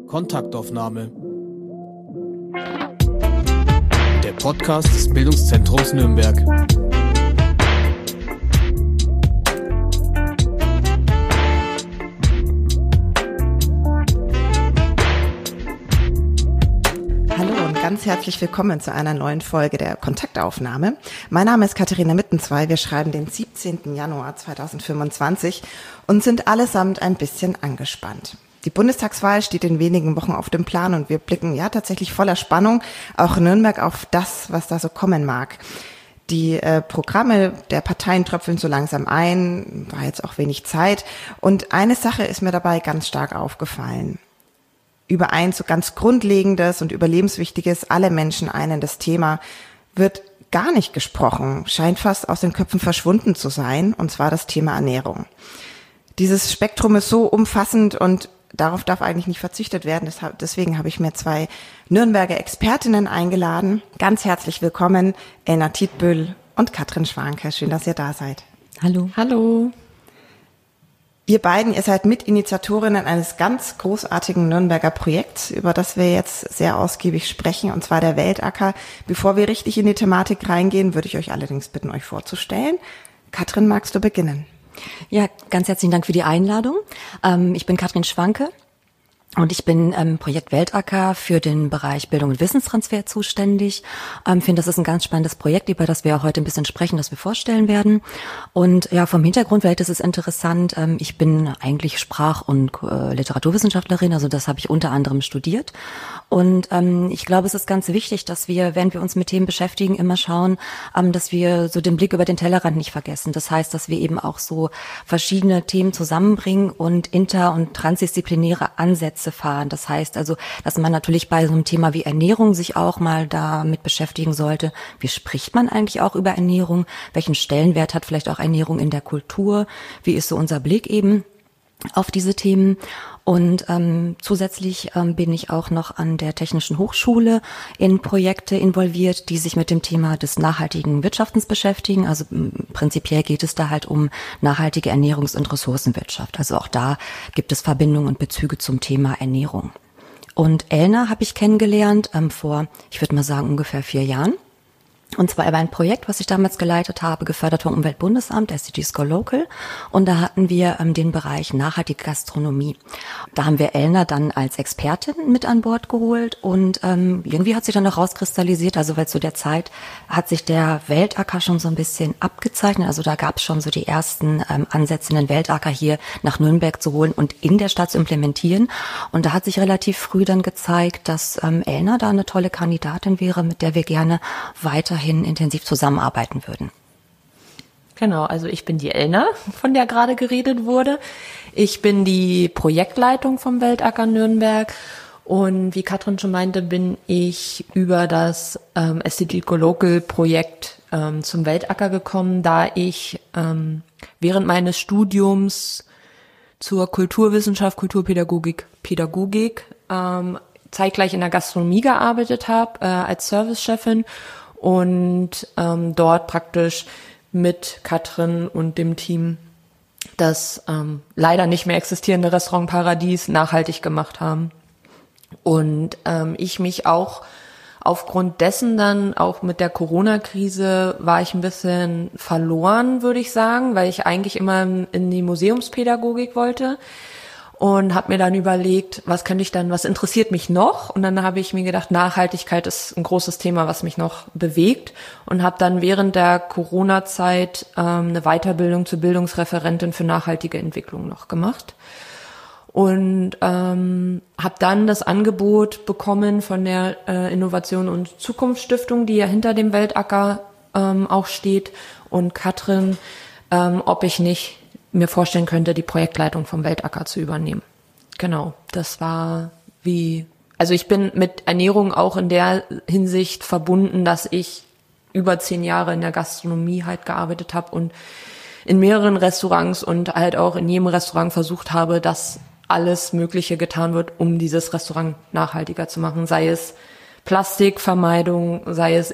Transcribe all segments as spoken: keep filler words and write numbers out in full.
Kontaktaufnahme. Der Podcast des Bildungszentrums Nürnberg. Hallo und ganz herzlich willkommen zu einer neuen Folge der Kontaktaufnahme. Mein Name ist Katharina Mittenzwei. Wir schreiben den siebzehnten Januar zweitausendfünfundzwanzig und sind allesamt ein bisschen angespannt. Die Bundestagswahl steht in wenigen Wochen auf dem Plan und wir blicken ja tatsächlich voller Spannung auch in Nürnberg auf das, was da so kommen mag. Die äh, Programme der Parteien tröpfeln so langsam ein, war jetzt auch wenig Zeit. Und eine Sache ist mir dabei ganz stark aufgefallen. Über ein so ganz grundlegendes und überlebenswichtiges, alle Menschen einendes Thema wird gar nicht gesprochen, scheint fast aus den Köpfen verschwunden zu sein, und zwar das Thema Ernährung. Dieses Spektrum ist so umfassend und darauf darf eigentlich nicht verzichtet werden. Deswegen habe ich mir zwei Nürnberger Expertinnen eingeladen. Ganz herzlich willkommen, Elna Tietböhl und Katrin Schwanke. Schön, dass ihr da seid. Hallo. Hallo. Ihr beiden, ihr seid Mitinitiatorinnen eines ganz großartigen Nürnberger Projekts, über das wir jetzt sehr ausgiebig sprechen, und zwar der Weltacker. Bevor wir richtig in die Thematik reingehen, würde ich euch allerdings bitten, euch vorzustellen. Katrin, magst du beginnen? Ja, ganz herzlichen Dank für die Einladung. Ähm, ich bin Katrin Schwanke und ich bin im ähm, Projekt Weltacker für den Bereich Bildung und Wissenstransfer zuständig. Ich ähm, finde, das ist ein ganz spannendes Projekt, über das wir auch heute ein bisschen sprechen, das wir vorstellen werden. Und ja, vom Hintergrund vielleicht ist es interessant. Ähm, ich bin eigentlich Sprach- und äh, Literaturwissenschaftlerin, also das habe ich unter anderem studiert. Und ähm, ich glaube, es ist ganz wichtig, dass wir, wenn wir uns mit Themen beschäftigen, immer schauen, ähm, dass wir so den Blick über den Tellerrand nicht vergessen. Das heißt, dass wir eben auch so verschiedene Themen zusammenbringen und inter- und transdisziplinäre Ansätze fahren. Das heißt also, dass man natürlich bei so einem Thema wie Ernährung sich auch mal damit beschäftigen sollte. Wie spricht man eigentlich auch über Ernährung? Welchen Stellenwert hat vielleicht auch Ernährung in der Kultur? Wie ist so unser Blick eben auf diese Themen? Und ähm, zusätzlich ähm, bin ich auch noch an der Technischen Hochschule in Projekte involviert, die sich mit dem Thema des nachhaltigen Wirtschaftens beschäftigen. Also m, prinzipiell geht es da halt um nachhaltige Ernährungs- und Ressourcenwirtschaft. Also auch da gibt es Verbindungen und Bezüge zum Thema Ernährung. Und Elna habe ich kennengelernt ähm, vor, ich würde mal sagen, ungefähr vier Jahren. Und zwar über ein Projekt, was ich damals geleitet habe, gefördert vom Umweltbundesamt, S D Gs Go Local. Und da hatten wir ähm, den Bereich nachhaltige Gastronomie. Da haben wir Elna dann als Expertin mit an Bord geholt. Und ähm, irgendwie hat sich dann noch rauskristallisiert, also weil zu der Zeit hat sich der Weltacker schon so ein bisschen abgezeichnet. Also da gab es schon so die ersten ähm, Ansätze, den Weltacker hier nach Nürnberg zu holen und in der Stadt zu implementieren. Und da hat sich relativ früh dann gezeigt, dass ähm, Elna da eine tolle Kandidatin wäre, mit der wir gerne weiter hin intensiv zusammenarbeiten würden. Genau, also ich bin die Elna, von der gerade geredet wurde. Ich bin die Projektleitung vom Weltacker Nürnberg und wie Katrin schon meinte, bin ich über das ähm, S D G Go Local Projekt ähm, zum Weltacker gekommen, da ich ähm, während meines Studiums zur Kulturwissenschaft, Kulturpädagogik, Pädagogik ähm, zeitgleich in der Gastronomie gearbeitet habe äh, als Servicechefin. Und ähm, dort praktisch mit Katrin und dem Team das ähm, leider nicht mehr existierende Restaurant Paradies nachhaltig gemacht haben. Und ähm, ich mich auch aufgrund dessen dann, auch mit der Corona-Krise, war ich ein bisschen verloren, würde ich sagen, weil ich eigentlich immer in die Museumspädagogik wollte. Und habe mir dann überlegt, was könnte ich dann, was interessiert mich noch? Und dann habe ich mir gedacht, Nachhaltigkeit ist ein großes Thema, was mich noch bewegt. Und habe dann während der Corona-Zeit ähm, eine Weiterbildung zur Bildungsreferentin für nachhaltige Entwicklung noch gemacht. Und ähm, habe dann das Angebot bekommen von der äh, Innovation- und Zukunftsstiftung, die ja hinter dem Weltacker ähm, auch steht. Und Katrin, ähm, ob ich nicht mir vorstellen könnte, die Projektleitung vom Weltacker zu übernehmen. Genau, das war wie, also ich bin mit Ernährung auch in der Hinsicht verbunden, dass ich über zehn Jahre in der Gastronomie halt gearbeitet habe und in mehreren Restaurants und halt auch in jedem Restaurant versucht habe, dass alles Mögliche getan wird, um dieses Restaurant nachhaltiger zu machen, sei es Plastikvermeidung, sei es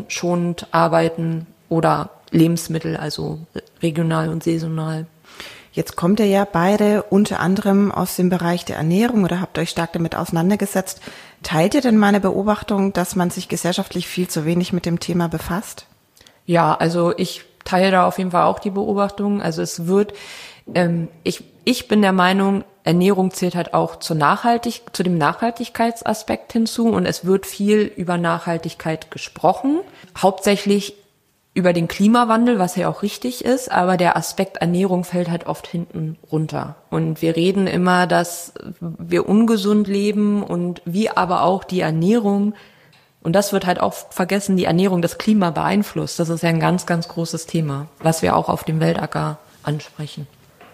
energieressourcenschonend arbeiten oder Lebensmittel, also regional und saisonal. Jetzt kommt ihr ja beide unter anderem aus dem Bereich der Ernährung oder habt euch stark damit auseinandergesetzt. Teilt ihr denn meine Beobachtung, dass man sich gesellschaftlich viel zu wenig mit dem Thema befasst? Ja, also ich teile da auf jeden Fall auch die Beobachtung. Also es wird, ähm, ich, ich bin der Meinung, Ernährung zählt halt auch zur Nachhaltig, zu dem Nachhaltigkeitsaspekt hinzu und es wird viel über Nachhaltigkeit gesprochen. Hauptsächlich über den Klimawandel, was ja auch richtig ist, aber der Aspekt Ernährung fällt halt oft hinten runter. Und wir reden immer, dass wir ungesund leben und wie aber auch die Ernährung, und das wird halt auch vergessen, die Ernährung das Klima beeinflusst. Das ist ja ein ganz, ganz großes Thema, was wir auch auf dem Weltacker ansprechen.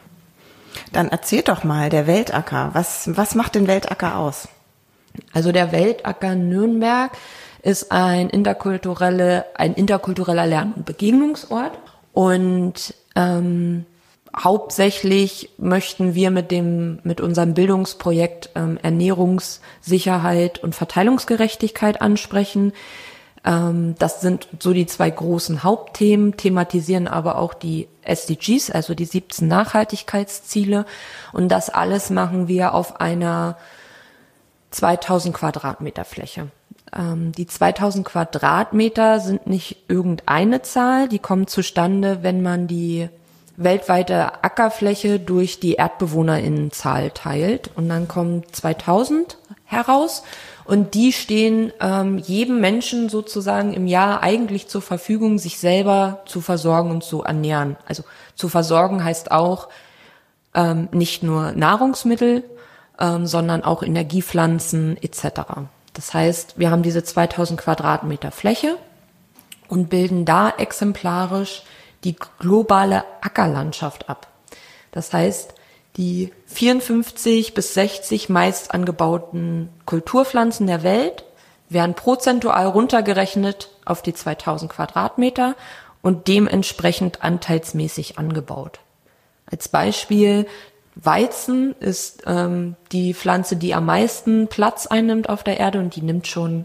Dann erzähl doch mal, der Weltacker, was, was macht den Weltacker aus? Also der Weltacker Nürnberg ist ein interkulturelle, ein interkultureller Lern- und Begegnungsort und ähm, hauptsächlich möchten wir mit dem mit unserem Bildungsprojekt ähm, Ernährungssicherheit und Verteilungsgerechtigkeit ansprechen. Ähm, das sind so die zwei großen Hauptthemen, thematisieren aber auch die S D Gs, also die siebzehn Nachhaltigkeitsziele und das alles machen wir auf einer zweitausend Quadratmeter Fläche. Die zweitausend Quadratmeter sind nicht irgendeine Zahl, die kommen zustande, wenn man die weltweite Ackerfläche durch die ErdbewohnerInnenzahl teilt und dann kommen zweitausend heraus und die stehen ähm, jedem Menschen sozusagen im Jahr eigentlich zur Verfügung, sich selber zu versorgen und zu ernähren. Also zu versorgen heißt auch ähm, nicht nur Nahrungsmittel, ähm, sondern auch Energiepflanzen et cetera. Das heißt, wir haben diese zweitausend Quadratmeter Fläche und bilden da exemplarisch die globale Ackerlandschaft ab. Das heißt, die vierundfünfzig bis sechzig meist angebauten Kulturpflanzen der Welt werden prozentual runtergerechnet auf die zweitausend Quadratmeter und dementsprechend anteilsmäßig angebaut. Als Beispiel: Weizen ist ähm, die Pflanze, die am meisten Platz einnimmt auf der Erde und die nimmt schon,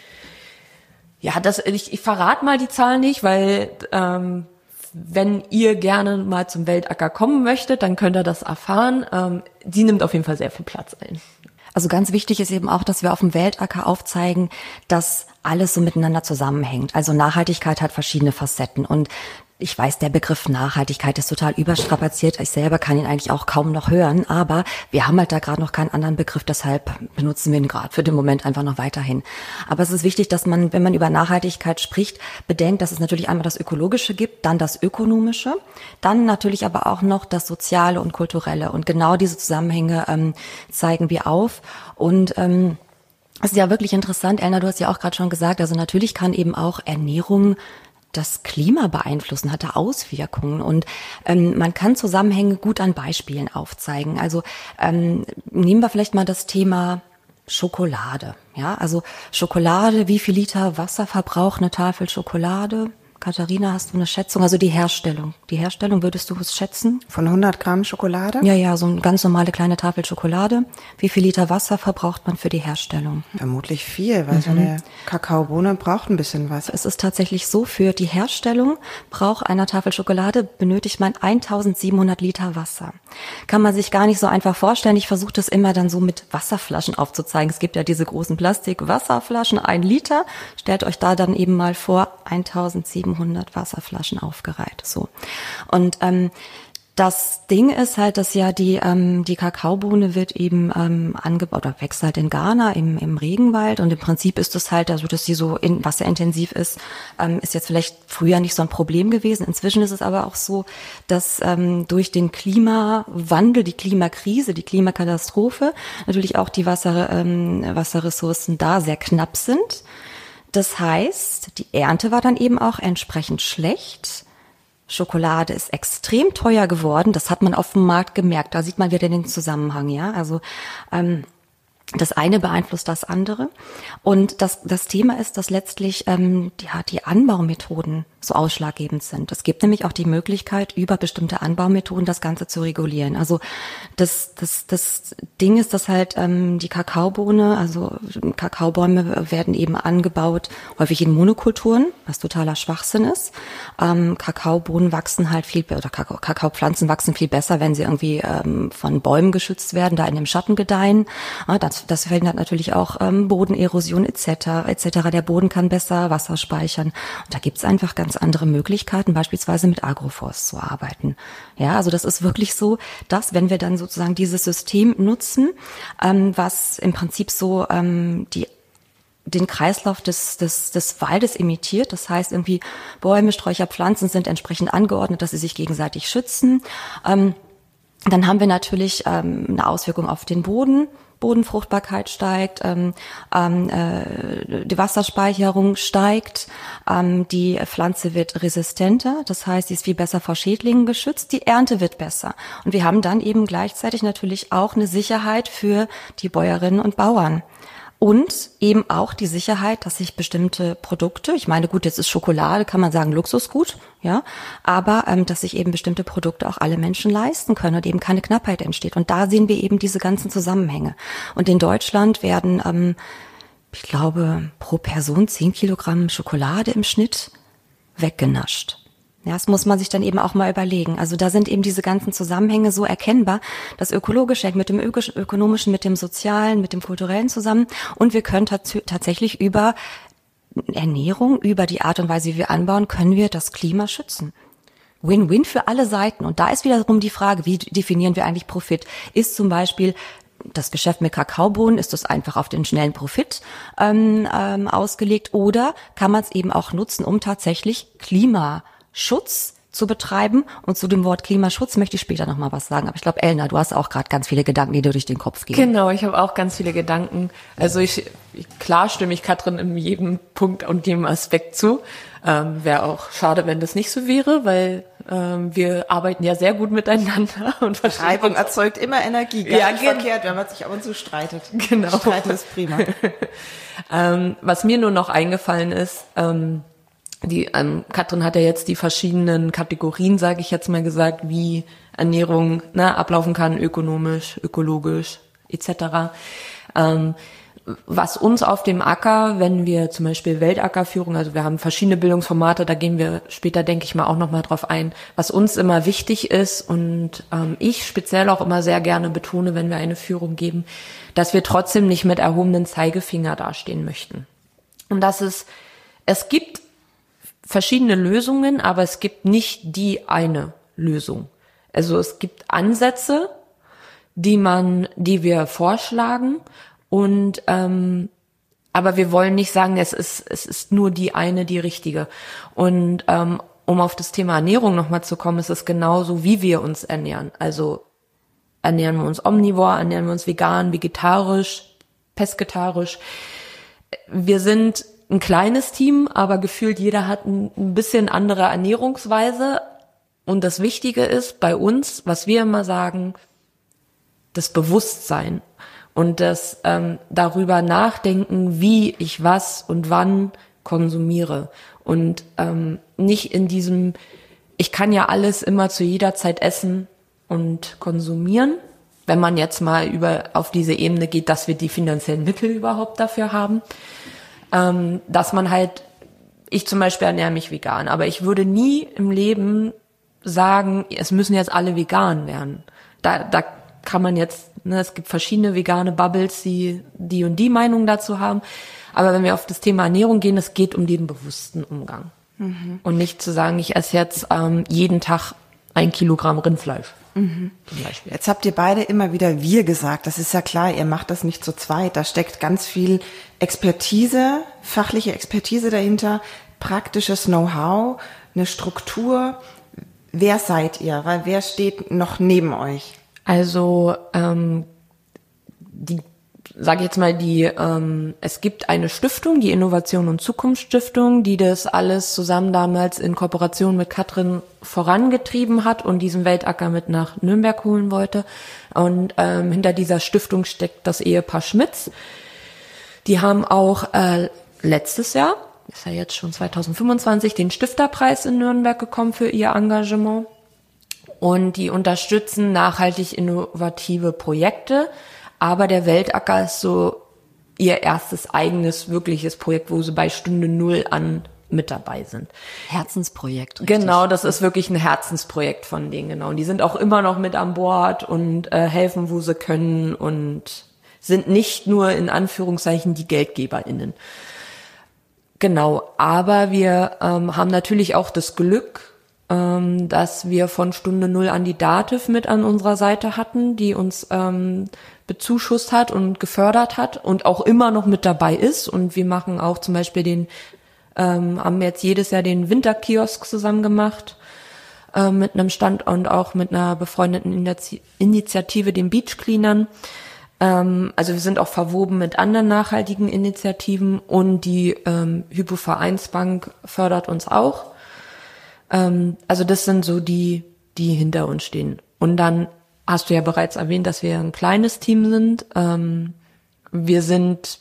ja, das ich, ich verrate mal die Zahl nicht, weil ähm, wenn ihr gerne mal zum Weltacker kommen möchtet, dann könnt ihr das erfahren. Ähm, die nimmt auf jeden Fall sehr viel Platz ein. Also ganz wichtig ist eben auch, dass wir auf dem Weltacker aufzeigen, dass alles so miteinander zusammenhängt. Also Nachhaltigkeit hat verschiedene Facetten und ich weiß, der Begriff Nachhaltigkeit ist total überstrapaziert. Ich selber kann ihn eigentlich auch kaum noch hören, aber wir haben halt da gerade noch keinen anderen Begriff, deshalb benutzen wir ihn gerade für den Moment einfach noch weiterhin. Aber es ist wichtig, dass man, wenn man über Nachhaltigkeit spricht, bedenkt, dass es natürlich einmal das Ökologische gibt, dann das Ökonomische, dann natürlich aber auch noch das Soziale und Kulturelle. Und genau diese Zusammenhänge ähm, zeigen wir auf. Und ähm, es ist ja wirklich interessant, Elna, du hast ja auch gerade schon gesagt, also natürlich kann eben auch Ernährung das Klima beeinflussen, hatte Auswirkungen und ähm, man kann Zusammenhänge gut an Beispielen aufzeigen. Also ähm, nehmen wir vielleicht mal das Thema Schokolade. Ja, also Schokolade, wie viel Liter Wasser verbraucht eine Tafel Schokolade? Katharina, hast du eine Schätzung? Also die Herstellung. Die Herstellung, würdest du es schätzen? Von hundert Gramm Schokolade? Ja, ja, so eine ganz normale kleine Tafel Schokolade. Wie viel Liter Wasser verbraucht man für die Herstellung? Vermutlich viel, weil mhm. so eine Kakaobohne braucht ein bisschen Wasser. Es ist tatsächlich so, für die Herstellung braucht einer Tafel Schokolade benötigt man eintausendsiebenhundert Liter Wasser. Kann man sich gar nicht so einfach vorstellen. Ich versuche das immer dann so mit Wasserflaschen aufzuzeigen. Es gibt ja diese großen Plastik-Wasserflaschen, ein Liter. Stellt euch da dann eben mal vor, eintausendsiebenhundert Wasserflaschen aufgereiht. So. Und ähm, das Ding ist halt, dass ja die ähm, die Kakaobohne wird eben ähm, angebaut oder wächst halt in Ghana im im Regenwald und im Prinzip ist es halt, also dass sie so in, wasserintensiv ist, ähm, ist jetzt vielleicht früher nicht so ein Problem gewesen. Inzwischen ist es aber auch so, dass ähm, durch den Klimawandel, die Klimakrise, die Klimakatastrophe natürlich auch die Wasser ähm, Wasserressourcen da sehr knapp sind. Das heißt, die Ernte war dann eben auch entsprechend schlecht. Schokolade ist extrem teuer geworden. Das hat man auf dem Markt gemerkt. Da sieht man wieder den Zusammenhang, ja. Also ähm, Das eine beeinflusst das andere. Und das, das Thema ist, dass letztlich ähm, ja, die Anbaumethoden so ausschlaggebend sind. Es gibt nämlich auch die Möglichkeit, über bestimmte Anbaumethoden das Ganze zu regulieren. Also das, das, das Ding ist, dass halt ähm, die Kakaobohne, also Kakaobäume werden eben angebaut, häufig in Monokulturen, was totaler Schwachsinn ist. Ähm, Kakaobohnen wachsen halt viel, oder Kakao, Kakaopflanzen wachsen viel besser, wenn sie irgendwie ähm, von Bäumen geschützt werden, da in dem Schatten gedeihen. Ja, das, das verhindert natürlich auch ähm, Bodenerosion et cetera et cetera. Der Boden kann besser Wasser speichern. Und da gibt's einfach ganz andere Möglichkeiten, beispielsweise mit Agroforst zu arbeiten. Ja, also das ist wirklich so, dass wenn wir dann sozusagen dieses System nutzen, ähm, was im Prinzip so ähm, die den Kreislauf des, des, des Waldes imitiert. Das heißt, irgendwie Bäume, Sträucher, Pflanzen sind entsprechend angeordnet, dass sie sich gegenseitig schützen. Ähm, dann haben wir natürlich ähm, eine Auswirkung auf den Boden. Bodenfruchtbarkeit steigt, ähm, ähm, äh, die Wasserspeicherung steigt, ähm, die Pflanze wird resistenter, das heißt, sie ist viel besser vor Schädlingen geschützt, die Ernte wird besser. Und wir haben dann eben gleichzeitig natürlich auch eine Sicherheit für die Bäuerinnen und Bauern. Und eben auch die Sicherheit, dass sich bestimmte Produkte, ich meine, gut, jetzt ist Schokolade, kann man sagen, Luxusgut, ja, aber ähm, dass sich eben bestimmte Produkte auch alle Menschen leisten können und eben keine Knappheit entsteht. Und da sehen wir eben diese ganzen Zusammenhänge. Und in Deutschland werden, ähm, ich glaube, pro Person zehn Kilogramm Schokolade im Schnitt weggenascht. Ja, das muss man sich dann eben auch mal überlegen. Also da sind eben diese ganzen Zusammenhänge so erkennbar. Das Ökologische hängt mit dem Ökonomischen, mit dem Sozialen, mit dem Kulturellen zusammen. Und wir können tats- tatsächlich über Ernährung, über die Art und Weise, wie wir anbauen, können wir das Klima schützen. Win-win für alle Seiten. Und da ist wiederum die Frage, wie definieren wir eigentlich Profit? Ist zum Beispiel das Geschäft mit Kakaobohnen, ist das einfach auf den schnellen Profit ähm, ähm, ausgelegt? Oder kann man es eben auch nutzen, um tatsächlich Klima Schutz zu betreiben? Und zu dem Wort Klimaschutz möchte ich später noch mal was sagen. Aber ich glaube, Elna, du hast auch gerade ganz viele Gedanken, die dir durch den Kopf gehen. Genau, ich habe auch ganz viele Gedanken. Also ich, ich klar stimme ich Katrin in jedem Punkt und jedem Aspekt zu. Ähm, wäre auch schade, wenn das nicht so wäre, weil ähm, wir arbeiten ja sehr gut miteinander. Und Reibung erzeugt immer Energie. Gar Ja, nicht gen- verkehrt, wenn man sich ab und zu streitet. Genau. Streiten ist prima. ähm, was mir nur noch eingefallen ist, ähm, Die ähm, Katrin hat ja jetzt die verschiedenen Kategorien, sage ich jetzt mal gesagt, wie Ernährung ne, ablaufen kann, ökonomisch, ökologisch et cetera. Ähm, was uns auf dem Acker, wenn wir zum Beispiel Weltackerführung, also wir haben verschiedene Bildungsformate, da gehen wir später, denke ich mal, auch nochmal drauf ein, was uns immer wichtig ist und ähm, ich speziell auch immer sehr gerne betone, wenn wir eine Führung geben, dass wir trotzdem nicht mit erhobenen Zeigefinger dastehen möchten. Und dass es, es gibt verschiedene Lösungen, aber es gibt nicht die eine Lösung. Also es gibt Ansätze, die man, die wir vorschlagen und ähm, aber wir wollen nicht sagen, es ist es ist nur die eine, die richtige. Und ähm, um auf das Thema Ernährung nochmal zu kommen, ist es genauso, wie wir uns ernähren. Also ernähren wir uns omnivor, ernähren wir uns vegan, vegetarisch, pesketarisch. Wir sind ein kleines Team, aber gefühlt jeder hat ein, ein bisschen andere Ernährungsweise. Und das Wichtige ist bei uns, was wir immer sagen, das Bewusstsein und das ähm, darüber nachdenken, wie ich was und wann konsumiere. Und ähm, nicht in diesem, ich kann ja alles immer zu jeder Zeit essen und konsumieren, wenn man jetzt mal über auf diese Ebene geht, dass wir die finanziellen Mittel überhaupt dafür haben. Ähm, dass man halt, ich zum Beispiel ernähre mich vegan, aber ich würde nie im Leben sagen, es müssen jetzt alle vegan werden. Da, da kann man jetzt, ne, es gibt verschiedene vegane Bubbles, die die und die Meinung dazu haben. Aber wenn wir auf das Thema Ernährung gehen, es geht um den bewussten Umgang. Mhm. Und nicht zu sagen, ich esse jetzt ähm, jeden Tag ein Kilogramm Rindfleisch. Mhm. Zum Beispiel. Jetzt habt ihr beide immer wieder wir gesagt. Das ist ja klar, ihr macht das nicht zu zweit. Da steckt ganz viel Expertise, fachliche Expertise dahinter, praktisches Know-how, eine Struktur. Wer seid ihr? Weil wer steht noch neben euch? Also ähm, die sage jetzt mal, die ähm, es gibt eine Stiftung, die Innovation und Zukunftsstiftung, die das alles zusammen damals in Kooperation mit Katrin vorangetrieben hat und diesen Weltacker mit nach Nürnberg holen wollte. Und ähm, hinter dieser Stiftung steckt das Ehepaar Schmitz. Die haben auch äh, letztes Jahr, ist ja jetzt schon zwanzig fünfundzwanzig, den Stifterpreis in Nürnberg bekommen für ihr Engagement. Und die unterstützen nachhaltig innovative Projekte. Aber der Weltacker ist so ihr erstes eigenes, wirkliches Projekt, wo sie bei Stunde Null an mit dabei sind. Herzensprojekt. Richtig. Genau, das ist wirklich ein Herzensprojekt von denen, genau. Und die sind auch immer noch mit an Bord und äh, helfen, wo sie können und sind nicht nur in Anführungszeichen die GeldgeberInnen. Genau, aber wir ähm, haben natürlich auch das Glück, ähm, dass wir von Stunde Null an die Dativ mit an unserer Seite hatten, die uns ähm, bezuschusst hat und gefördert hat und auch immer noch mit dabei ist. Und wir machen auch zum Beispiel den, ähm, haben jetzt jedes Jahr den Winterkiosk zusammen gemacht, äh, mit einem Stand und auch mit einer befreundeten Initi- Initiative, den Beach Cleanern. Ähm, also wir sind auch verwoben mit anderen nachhaltigen Initiativen und die ähm, Hypo-Vereinsbank fördert uns auch. Ähm, also das sind so die, die hinter uns stehen. Und dann hast du ja bereits erwähnt, dass wir ein kleines Team sind. Ähm, wir sind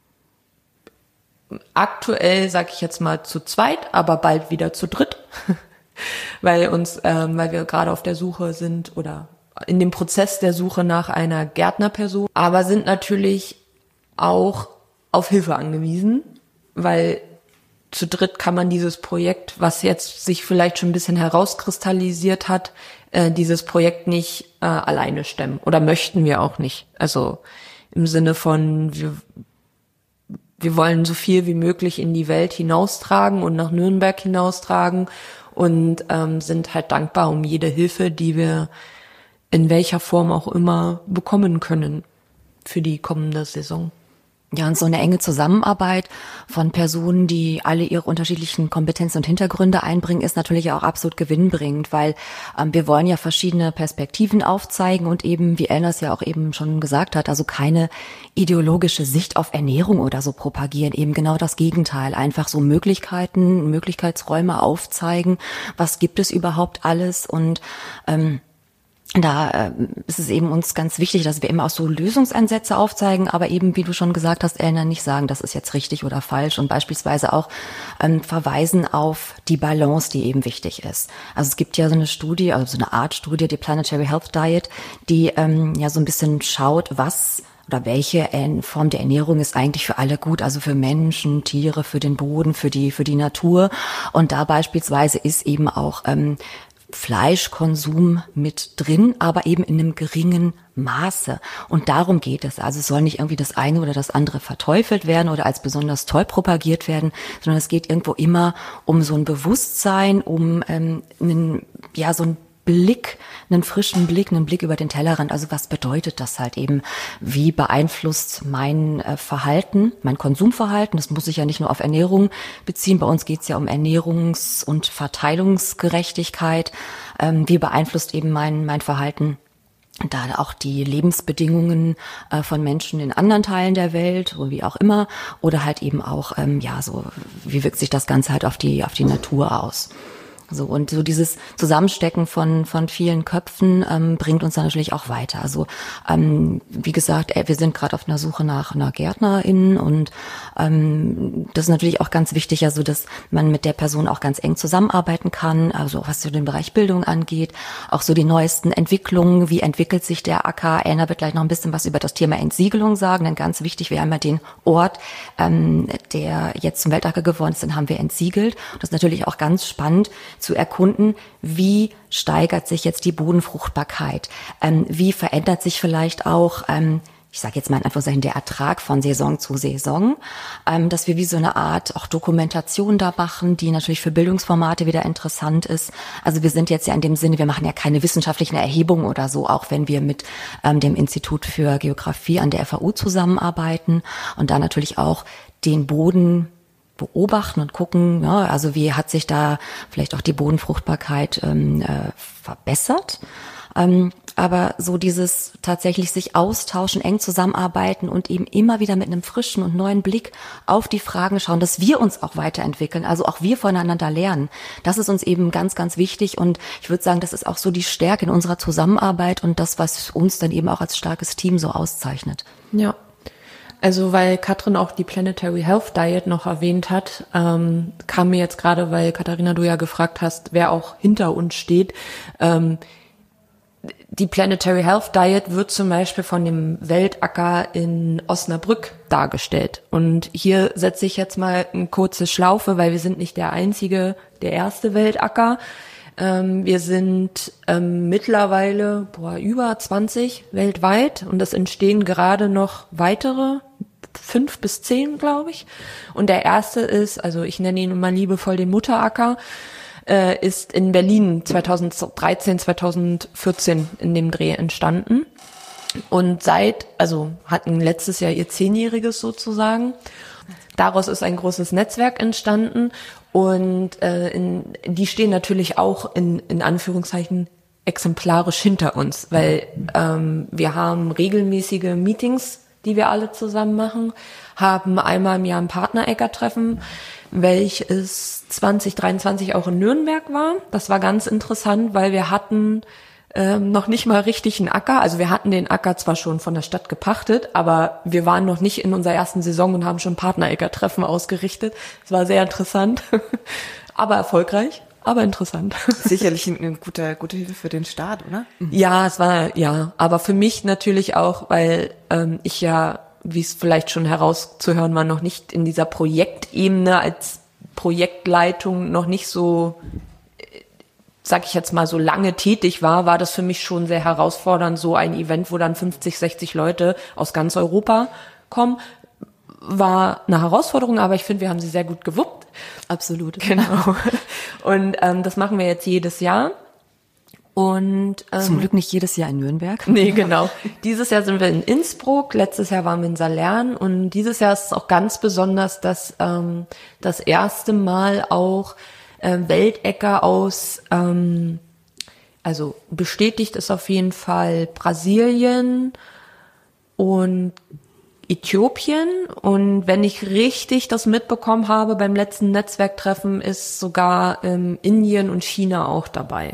aktuell, sag ich jetzt mal, zu zweit, aber bald wieder zu dritt, weil uns, ähm, weil wir gerade auf der Suche sind oder in dem Prozess der Suche nach einer Gärtnerperson, aber sind natürlich auch auf Hilfe angewiesen, weil zu dritt kann man dieses Projekt, was jetzt sich vielleicht schon ein bisschen herauskristallisiert hat, äh, dieses Projekt nicht äh, alleine stemmen. Oder möchten wir auch nicht. Also im Sinne von, wir, wir wollen so viel wie möglich in die Welt hinaustragen und nach Nürnberg hinaustragen und ähm, sind halt dankbar um jede Hilfe, die wir in welcher Form auch immer bekommen können für die kommende Saison. Ja, und so eine enge Zusammenarbeit von Personen, die alle ihre unterschiedlichen Kompetenzen und Hintergründe einbringen, ist natürlich auch absolut gewinnbringend, weil ähm, wir wollen ja verschiedene Perspektiven aufzeigen und eben, wie Elna es ja auch eben schon gesagt hat, also keine ideologische Sicht auf Ernährung oder so propagieren, eben genau das Gegenteil, einfach so Möglichkeiten, Möglichkeitsräume aufzeigen, was gibt es überhaupt alles und ähm, Da äh, ist es eben uns ganz wichtig, dass wir immer auch so Lösungsansätze aufzeigen, aber eben, wie du schon gesagt hast, Elna, nicht sagen, das ist jetzt richtig oder falsch und beispielsweise auch ähm, verweisen auf die Balance, die eben wichtig ist. Also es gibt ja so eine Studie, also so eine Art Studie, die Planetary Health Diet, die ähm, ja so ein bisschen schaut, was oder welche Form der Ernährung ist eigentlich für alle gut, also für Menschen, Tiere, für den Boden, für die für die Natur. Und da beispielsweise ist eben auch ähm, Fleischkonsum mit drin, aber eben in einem geringen Maße. Und darum geht es. Also es soll nicht irgendwie das eine oder das andere verteufelt werden oder als besonders toll propagiert werden, sondern es geht irgendwo immer um so ein Bewusstsein, um ähm, einen, ja, so ein Blick, einen frischen Blick, einen Blick über den Tellerrand. Also was bedeutet das halt eben? Wie beeinflusst mein äh, Verhalten, mein Konsumverhalten? Das muss sich ja nicht nur auf Ernährung beziehen. Bei uns geht es ja um Ernährungs- und Verteilungsgerechtigkeit. Ähm, wie beeinflusst eben mein mein Verhalten da auch die Lebensbedingungen äh, von Menschen in anderen Teilen der Welt, oder wie auch immer, oder halt eben auch ähm, ja so, wie wirkt sich das Ganze halt auf die auf die Natur aus? So, und so dieses Zusammenstecken von von vielen Köpfen ähm, bringt uns dann natürlich auch weiter. Also ähm, wie gesagt, äh, wir sind gerade auf einer Suche nach einer GärtnerInnen und ähm, das ist natürlich auch ganz wichtig, also dass man mit der Person auch ganz eng zusammenarbeiten kann, also was so den Bereich Bildung angeht, auch so die neuesten Entwicklungen, wie entwickelt sich der Acker. Elna wird gleich noch ein bisschen was über das Thema Entsiegelung sagen, denn ganz wichtig, wir haben ja den Ort, ähm, der jetzt zum Weltacker geworden ist, den haben wir entsiegelt. Das ist natürlich auch ganz spannend, zu erkunden, wie steigert sich jetzt die Bodenfruchtbarkeit, ähm, wie verändert sich vielleicht auch, ähm, ich sage jetzt mal in Anführungszeichen, der Ertrag von Saison zu Saison, ähm, dass wir wie so eine Art auch Dokumentation da machen, die natürlich für Bildungsformate wieder interessant ist. Also wir sind jetzt ja in dem Sinne, wir machen ja keine wissenschaftlichen Erhebungen oder so, auch wenn wir mit ähm, dem Institut für Geografie an der F A U zusammenarbeiten und da natürlich auch den Boden beobachten und gucken, ja, also wie hat sich da vielleicht auch die Bodenfruchtbarkeit ähm, äh, verbessert. Ähm, aber so dieses tatsächlich sich austauschen, eng zusammenarbeiten und eben immer wieder mit einem frischen und neuen Blick auf die Fragen schauen, dass wir uns auch weiterentwickeln, also auch wir voneinander lernen. Das ist uns eben ganz, ganz wichtig und ich würde sagen, das ist auch so die Stärke in unserer Zusammenarbeit und das, was uns dann eben auch als starkes Team so auszeichnet. Ja. Also weil Katrin auch die Planetary Health Diet noch erwähnt hat, ähm, kam mir jetzt gerade, weil Katharina, du ja gefragt hast, wer auch hinter uns steht. Ähm, die Planetary Health Diet wird zum Beispiel von dem Weltacker in Osnabrück dargestellt. Und hier setze ich jetzt mal eine kurze Schlaufe, weil wir sind nicht der einzige, der erste Weltacker. Ähm, wir sind ähm, mittlerweile boah, über zwanzig weltweit und es entstehen gerade noch weitere, fünf bis zehn, glaube ich. Und der erste ist, also ich nenne ihn immer liebevoll den Mutteracker, äh, ist in Berlin zweitausenddreizehn, zweitausendvierzehn in dem Dreh entstanden. Und seit, also hatten letztes Jahr ihr Zehnjähriges sozusagen. Daraus ist ein großes Netzwerk entstanden und äh, in, die stehen natürlich auch in, in Anführungszeichen exemplarisch hinter uns, weil ähm, wir haben regelmäßige Meetings, die wir alle zusammen machen, haben einmal im Jahr ein Partneräcker-Treffen, welches zwanzig dreiundzwanzig auch in Nürnberg war. Das war ganz interessant, weil wir hatten ähm, noch nicht mal richtig einen Acker. Also wir hatten den Acker zwar schon von der Stadt gepachtet, aber wir waren noch nicht in unserer ersten Saison und haben schon Partneräcker-Treffen ausgerichtet. Es war sehr interessant, aber erfolgreich. Aber interessant. Sicherlich eine gute, gute Hilfe für den Start, oder? Ja, es war, ja, aber für mich natürlich auch, weil ähm, ich ja, wie es vielleicht schon herauszuhören war, noch nicht in dieser Projektebene als Projektleitung noch nicht so, sag ich jetzt mal, so lange tätig war, war das für mich schon sehr herausfordernd, so ein Event, wo dann fünfzig, sechzig Leute aus ganz Europa kommen. War eine Herausforderung, aber ich finde, wir haben sie sehr gut gewuppt. Absolut. Genau. Und ähm, das machen wir jetzt jedes Jahr. Und ähm, zum Glück nicht jedes Jahr in Nürnberg. Nee, genau. Dieses Jahr sind wir in Innsbruck, letztes Jahr waren wir in Salern und dieses Jahr ist es auch ganz besonders, dass ähm, das erste Mal auch äh, Weltäcker aus, ähm, also bestätigt ist auf jeden Fall Brasilien und Äthiopien und wenn ich richtig das mitbekommen habe beim letzten Netzwerktreffen, ist sogar ähm, Indien und China auch dabei.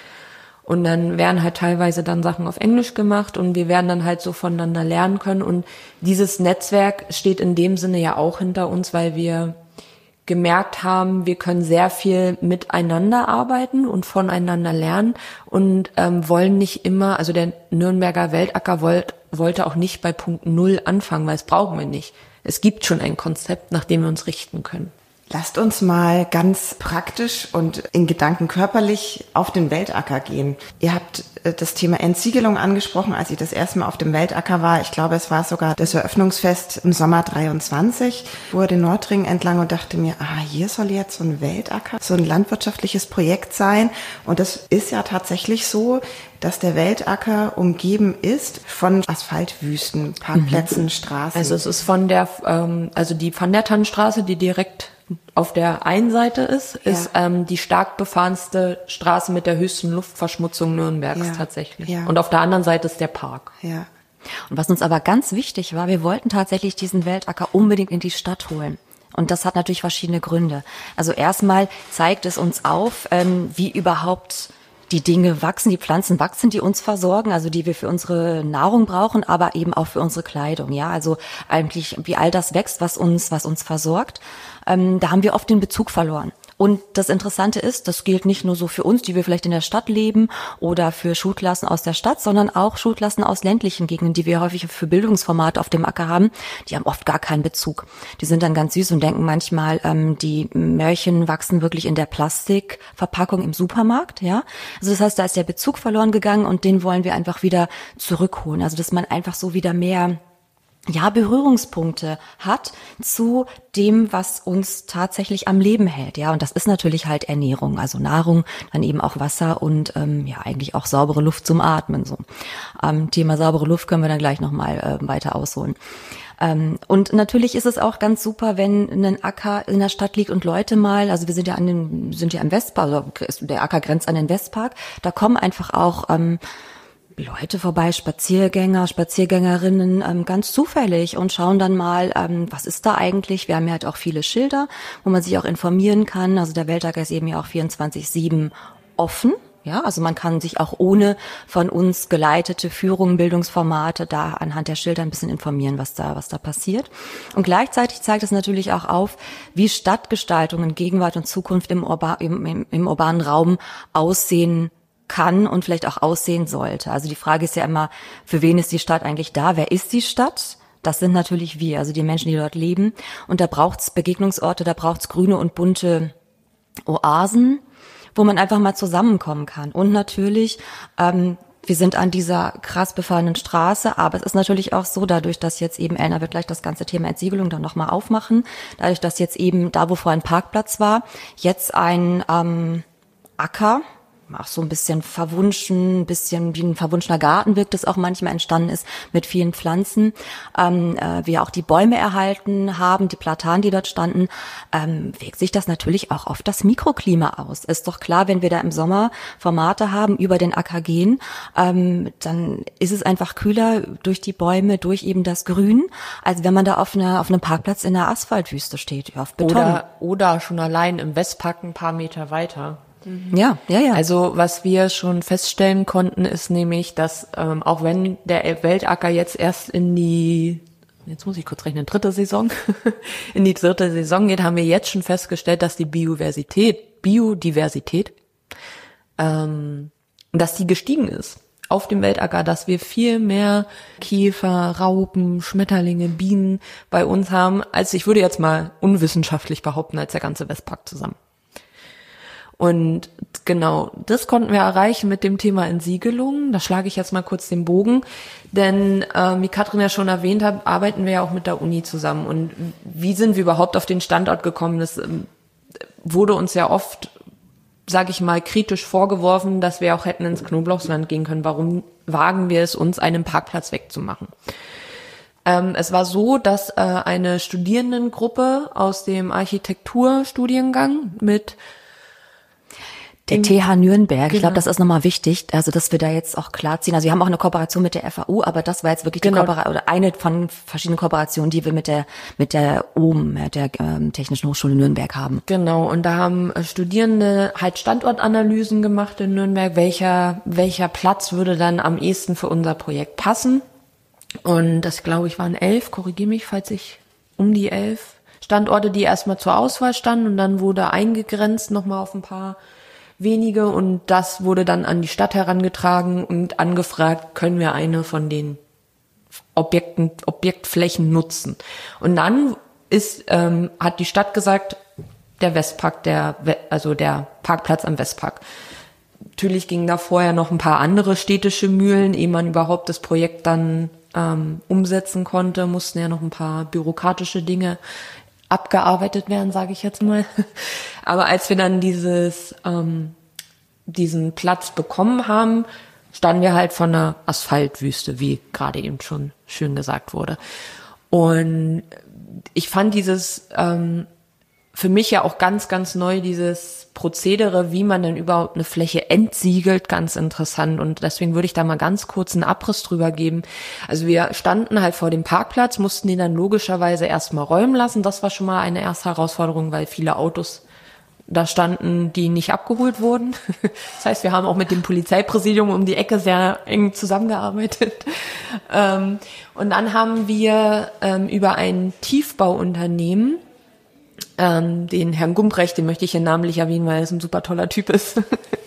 Und dann werden halt teilweise dann Sachen auf Englisch gemacht und wir werden dann halt so voneinander lernen können und dieses Netzwerk steht in dem Sinne ja auch hinter uns, weil wir gemerkt haben, wir können sehr viel miteinander arbeiten und voneinander lernen und ähm, wollen nicht immer, also der Nürnberger Weltacker wollt, wollte auch nicht bei Punkt Null anfangen, weil es brauchen wir nicht. Es gibt schon ein Konzept, nach dem wir uns richten können. Lasst uns mal ganz praktisch und in Gedanken körperlich auf den Weltacker gehen. Ihr habt das Thema Entsiegelung angesprochen, als ich das erste Mal auf dem Weltacker war. Ich glaube, es war sogar das Eröffnungsfest im Sommer dreiundzwanzig. Ich fuhr den Nordring entlang und dachte mir, ah, hier soll jetzt so ein Weltacker, so ein landwirtschaftliches Projekt sein. Und das ist ja tatsächlich so, dass der Weltacker umgeben ist von Asphaltwüsten, Parkplätzen, mhm. Straßen. Also es ist von der, ähm, also die Van der Tannstraße, die direkt auf der einen Seite ist, ja. ist ähm, die stark befahrenste Straße mit der höchsten Luftverschmutzung Nürnbergs ja. tatsächlich. Ja. Und auf der anderen Seite ist der Park. Ja. Und was uns aber ganz wichtig war, wir wollten tatsächlich diesen Weltacker unbedingt in die Stadt holen. Und das hat natürlich verschiedene Gründe. Also erstmal zeigt es uns auf, ähm, wie überhaupt die Dinge wachsen, die Pflanzen wachsen, die uns versorgen, also die wir für unsere Nahrung brauchen, aber eben auch für unsere Kleidung, ja, also eigentlich wie all das wächst, was uns, was uns versorgt, ähm, da haben wir oft den Bezug verloren. Und das Interessante ist, das gilt nicht nur so für uns, die wir vielleicht in der Stadt leben oder für Schulklassen aus der Stadt, sondern auch Schulklassen aus ländlichen Gegenden, die wir häufig für Bildungsformate auf dem Acker haben, die haben oft gar keinen Bezug. Die sind dann ganz süß und denken manchmal, ähm, die Möhrchen wachsen wirklich in der Plastikverpackung im Supermarkt, ja. Also das heißt, da ist der Bezug verloren gegangen und den wollen wir einfach wieder zurückholen. Also dass man einfach so wieder mehr ja, Berührungspunkte hat zu dem, was uns tatsächlich am Leben hält, ja, und das ist natürlich halt Ernährung, also Nahrung, dann eben auch Wasser und ähm, ja eigentlich auch saubere Luft zum Atmen. So, ähm, Thema saubere Luft können wir dann gleich nochmal äh, weiter ausholen. Ähm, und natürlich ist es auch ganz super, wenn ein Acker in der Stadt liegt und Leute mal, also wir sind ja an den, sind ja im Westpark, also der Acker grenzt an den Westpark, da kommen einfach auch ähm, Leute vorbei, Spaziergänger, Spaziergängerinnen, ähm, ganz zufällig und schauen dann mal, ähm, was ist da eigentlich? Wir haben ja halt auch viele Schilder, wo man sich auch informieren kann. Also der Weltacker ist eben ja auch vierundzwanzig sieben offen. Ja, also man kann sich auch ohne von uns geleitete Führungen, Bildungsformate da anhand der Schilder ein bisschen informieren, was da, was da passiert. Und gleichzeitig zeigt es natürlich auch auf, wie Stadtgestaltung in Gegenwart und Zukunft im, Urba, im, im, im urbanen Raum aussehen kann und vielleicht auch aussehen sollte. Also die Frage ist ja immer, für wen ist die Stadt eigentlich da? Wer ist die Stadt? Das sind natürlich wir, also die Menschen, die dort leben. Und da braucht's Begegnungsorte, da braucht's grüne und bunte Oasen, wo man einfach mal zusammenkommen kann. Und natürlich, ähm, wir sind an dieser krass befahrenen Straße, aber es ist natürlich auch so, dadurch, dass jetzt eben, Elna wird gleich das ganze Thema Entsiegelung dann nochmal aufmachen, dadurch, dass jetzt eben da, wo vorher ein Parkplatz war, jetzt ein ähm, Acker, auch so ein bisschen verwunschen, ein bisschen wie ein verwunschener Garten wirkt es auch manchmal, entstanden ist mit vielen Pflanzen. Ähm, äh, wir auch die Bäume erhalten haben, die Platanen, die dort standen, ähm, wirkt sich das natürlich auch auf das Mikroklima aus. Ist doch klar, wenn wir da im Sommer Formate haben, über den Acker gehen, ähm, dann ist es einfach kühler durch die Bäume, durch eben das Grün, als wenn man da auf einer auf einem Parkplatz in der Asphaltwüste steht, auf Beton. Oder, oder schon allein im Westpark ein paar Meter weiter. Ja, ja, ja. Also was wir schon feststellen konnten, ist nämlich, dass ähm, auch wenn der Weltacker jetzt erst in die, jetzt muss ich kurz rechnen, dritte Saison, in die dritte Saison geht, haben wir jetzt schon festgestellt, dass die Biodiversität, Biodiversität, ähm, dass die gestiegen ist auf dem Weltacker, dass wir viel mehr Käfer, Raupen, Schmetterlinge, Bienen bei uns haben, als ich würde jetzt mal unwissenschaftlich behaupten, als der ganze Westpark zusammen. Und genau, das konnten wir erreichen mit dem Thema Entsiegelung. Da schlage ich jetzt mal kurz den Bogen, denn äh, wie Katrin ja schon erwähnt hat, arbeiten wir ja auch mit der Uni zusammen. Und wie sind wir überhaupt auf den Standort gekommen? Das ähm, wurde uns ja oft, sage ich mal, kritisch vorgeworfen, dass wir auch hätten ins Knoblauchsland gehen können. Warum wagen wir es uns, einen Parkplatz wegzumachen? Ähm, es war so, dass äh, eine Studierendengruppe aus dem Architekturstudiengang mit Der T H Nürnberg, Genau. ich glaube, das ist nochmal wichtig, also dass wir da jetzt auch klar ziehen. Also wir haben auch eine Kooperation mit der F A U, aber das war jetzt wirklich die Genau. Kooperation oder eine von verschiedenen Kooperationen, die wir mit der mit der O M, der ähm, Technischen Hochschule Nürnberg haben. Genau, und da haben äh, Studierende halt Standortanalysen gemacht in Nürnberg, welcher welcher Platz würde dann am ehesten für unser Projekt passen. Und das, glaube ich, waren elf, korrigiere mich, falls ich um die elf Standorte, die erstmal zur Auswahl standen, und dann wurde eingegrenzt nochmal auf ein paar wenige, und das wurde dann an die Stadt herangetragen und angefragt, können wir eine von den Objekten, Objektflächen nutzen. Und dann ist, ähm, hat die Stadt gesagt, der Westpark, der, also der Parkplatz am Westpark. Natürlich gingen da vorher noch ein paar andere städtische Mühlen, ehe man überhaupt das Projekt dann ähm, umsetzen konnte, mussten ja noch ein paar bürokratische Dinge abgearbeitet werden, sage ich jetzt mal. Aber als wir dann dieses ähm, diesen Platz bekommen haben, standen wir halt vor einer Asphaltwüste, wie gerade eben schon schön gesagt wurde. Und ich fand dieses ähm, für mich ja auch ganz, ganz neu, dieses Prozedere, wie man denn überhaupt eine Fläche entsiegelt, ganz interessant. Und deswegen würde ich da mal ganz kurz einen Abriss drüber geben. Also wir standen halt vor dem Parkplatz, mussten den dann logischerweise erstmal räumen lassen. Das war schon mal eine erste Herausforderung, weil viele Autos da standen, die nicht abgeholt wurden. Das heißt, wir haben auch mit dem Polizeipräsidium um die Ecke sehr eng zusammengearbeitet. Und dann haben wir über ein Tiefbauunternehmen, Ähm, den Herrn Gumprecht, den möchte ich hier namentlich erwähnen, weil er ein super toller Typ ist.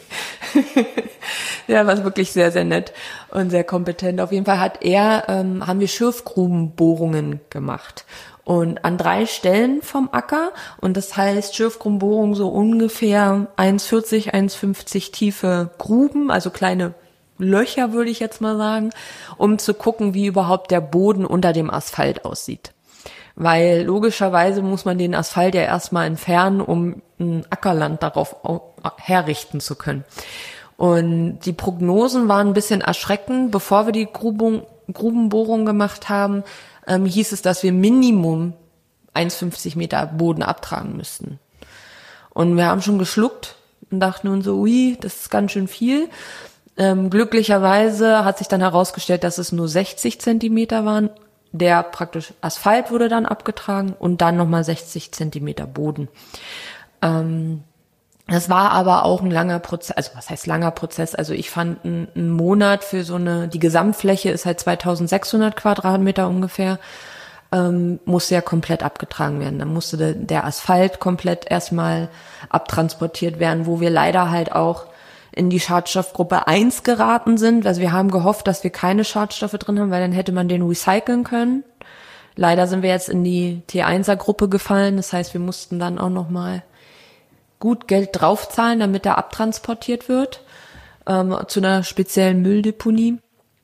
Der war wirklich sehr, sehr nett und sehr kompetent. Auf jeden Fall hat er, ähm, haben wir Schürfgrubenbohrungen gemacht. Und an drei Stellen vom Acker. Und das heißt, Schürfgrubenbohrungen so ungefähr eins Komma vierzig, eins Komma fünfzig tiefe Gruben, also kleine Löcher, würde ich jetzt mal sagen, um zu gucken, wie überhaupt der Boden unter dem Asphalt aussieht. Weil logischerweise muss man den Asphalt ja erstmal entfernen, um ein Ackerland darauf herrichten zu können. Und die Prognosen waren ein bisschen erschreckend. Bevor wir die Grubung, Grubenbohrung gemacht haben, ähm, hieß es, dass wir Minimum eins Komma fünfzig Meter Boden abtragen müssten. Und wir haben schon geschluckt und dachten nun so, ui, das ist ganz schön viel. Ähm, glücklicherweise hat sich dann herausgestellt, dass es nur sechzig Zentimeter waren. Der praktisch Asphalt wurde dann abgetragen und dann nochmal sechzig Zentimeter Boden. Ähm, das war aber auch ein langer Prozess, also was heißt langer Prozess? Also ich fand einen, einen Monat für so eine, die Gesamtfläche ist halt zweitausendsechshundert Quadratmeter ungefähr, ähm, musste ja komplett abgetragen werden. Dann musste der, der Asphalt komplett erstmal abtransportiert werden, wo wir leider halt auch in die Schadstoffgruppe eins geraten sind. Also wir haben gehofft, dass wir keine Schadstoffe drin haben, weil dann hätte man den recyceln können. Leider sind wir jetzt in die T eins er Gruppe gefallen. Das heißt, wir mussten dann auch nochmal gut Geld draufzahlen, damit er abtransportiert wird, ähm, zu einer speziellen Mülldeponie.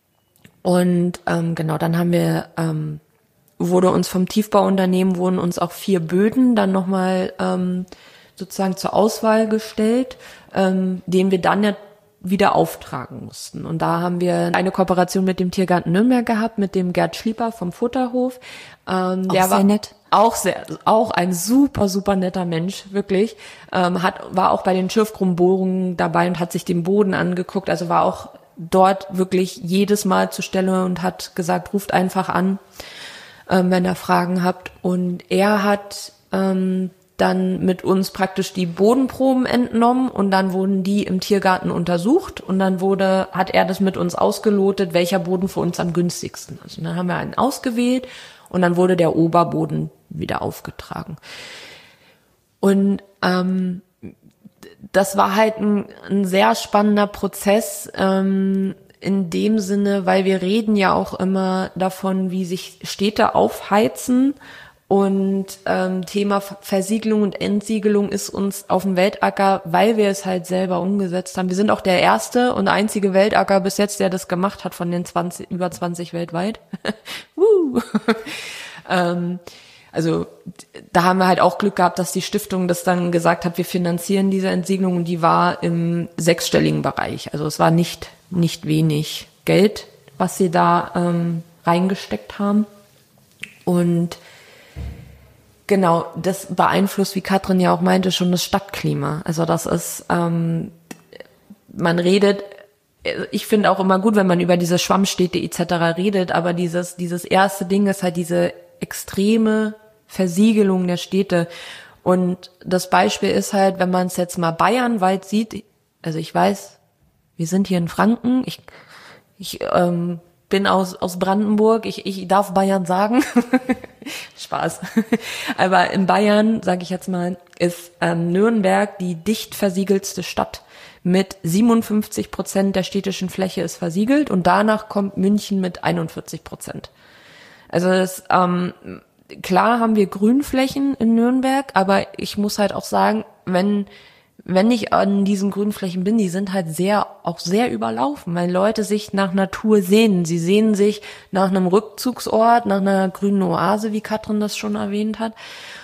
Und ähm, genau, dann haben wir, ähm, wurde uns vom Tiefbauunternehmen, wurden uns auch vier Böden dann nochmal ähm, sozusagen zur Auswahl gestellt, ähm, den wir dann ja wieder auftragen mussten. Und da haben wir eine Kooperation mit dem Tiergarten Nürnberg gehabt, mit dem Gerd Schlieper vom Futterhof. Ähm, auch der sehr war nett. Auch sehr, auch ein super, super netter Mensch, wirklich. Ähm, hat, war auch bei den Schürfgrumbohrungen dabei und hat sich den Boden angeguckt. Also war auch dort wirklich jedes Mal zur Stelle und hat gesagt, ruft einfach an, ähm, wenn ihr Fragen habt. Und er hat ähm, dann mit uns praktisch die Bodenproben entnommen und dann wurden die im Tiergarten untersucht und dann wurde, hat er das mit uns ausgelotet, welcher Boden für uns am günstigsten ist. Und dann haben wir einen ausgewählt und dann wurde der Oberboden wieder aufgetragen. Und ähm, das war halt ein, ein sehr spannender Prozess, ähm, in dem Sinne, weil wir reden ja auch immer davon, wie sich Städte aufheizen. Und ähm, Thema Versiegelung und Entsiegelung ist uns auf dem Weltacker, weil wir es halt selber umgesetzt haben. Wir sind auch der erste und einzige Weltacker bis jetzt, der das gemacht hat von den zwanzig, über zwanzig weltweit. ähm, also da haben wir halt auch Glück gehabt, dass die Stiftung das dann gesagt hat, wir finanzieren diese Entsiegelung und die war im sechsstelligen Bereich. Also es war nicht nicht wenig Geld, was sie da ähm, reingesteckt haben. Und genau, das beeinflusst, wie Katrin ja auch meinte, schon das Stadtklima. Also das ist, ähm, man redet, ich finde auch immer gut, wenn man über diese Schwammstädte et cetera redet, aber dieses dieses erste Ding ist halt diese extreme Versiegelung der Städte. Und das Beispiel ist halt, wenn man es jetzt mal bayernweit sieht, also ich weiß, wir sind hier in Franken, ich, ich ähm, bin aus aus Brandenburg, ich ich darf Bayern sagen. Spaß. Aber in Bayern, sage ich jetzt mal, ist ähm, Nürnberg die dicht versiegelste Stadt. Mit siebenundfünfzig Prozent der städtischen Fläche ist versiegelt und danach kommt München mit einundvierzig Prozent. Also das, ähm, klar haben wir Grünflächen in Nürnberg, aber ich muss halt auch sagen, wenn wenn ich an diesen Grünflächen bin, die sind halt sehr, auch sehr überlaufen, weil Leute sich nach Natur sehnen. Sie sehnen sich nach einem Rückzugsort, nach einer grünen Oase, wie Katrin das schon erwähnt hat.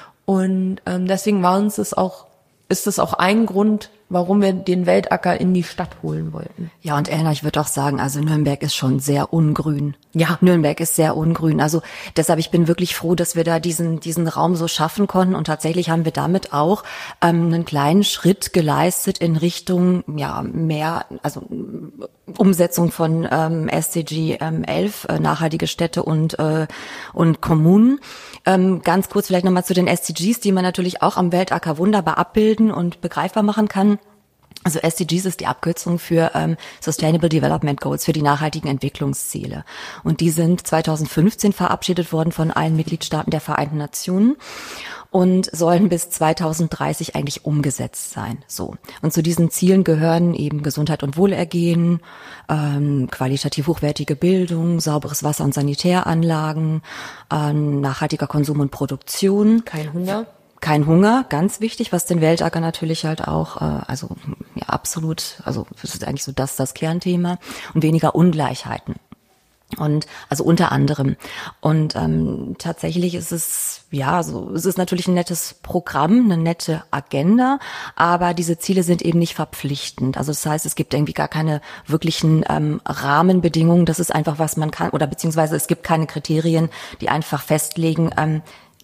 Und ähm, deswegen war uns das auch, ist das auch ein Grund, warum wir den Weltacker in die Stadt holen wollten. Ja, und Elna, ich würde auch sagen, also Nürnberg ist schon sehr ungrün. Ja. Nürnberg ist sehr ungrün. Also deshalb, ich bin wirklich froh, dass wir da diesen diesen Raum so schaffen konnten. Und tatsächlich haben wir damit auch ähm, einen kleinen Schritt geleistet in Richtung ja mehr, also Umsetzung von ähm, S D G ähm, elf, äh, nachhaltige Städte und äh, und Kommunen. Ähm, ganz kurz vielleicht nochmal zu den S D Gs, die man natürlich auch am Weltacker wunderbar abbilden und begreifbar machen kann. Also S D Gs ist die Abkürzung für ähm, Sustainable Development Goals, für die nachhaltigen Entwicklungsziele. Und die sind zweitausendfünfzehn verabschiedet worden von allen Mitgliedstaaten der Vereinten Nationen und sollen bis zweitausenddreißig eigentlich umgesetzt sein. So. Und zu diesen Zielen gehören eben Gesundheit und Wohlergehen, ähm, qualitativ hochwertige Bildung, sauberes Wasser und Sanitäranlagen, ähm, nachhaltiger Konsum und Produktion. Kein Hunger. Kein Hunger, ganz wichtig, was den Weltacker natürlich halt auch, äh, also ja absolut, also das ist eigentlich so das das Kernthema, und weniger Ungleichheiten. Und also unter anderem. Und ähm, tatsächlich ist es, ja, so es ist natürlich ein nettes Programm, eine nette Agenda, aber diese Ziele sind eben nicht verpflichtend. Also das heißt, es gibt irgendwie gar keine wirklichen ähm, Rahmenbedingungen. Das ist einfach, was man kann, oder beziehungsweise es gibt keine Kriterien, die einfach festlegen, ähm,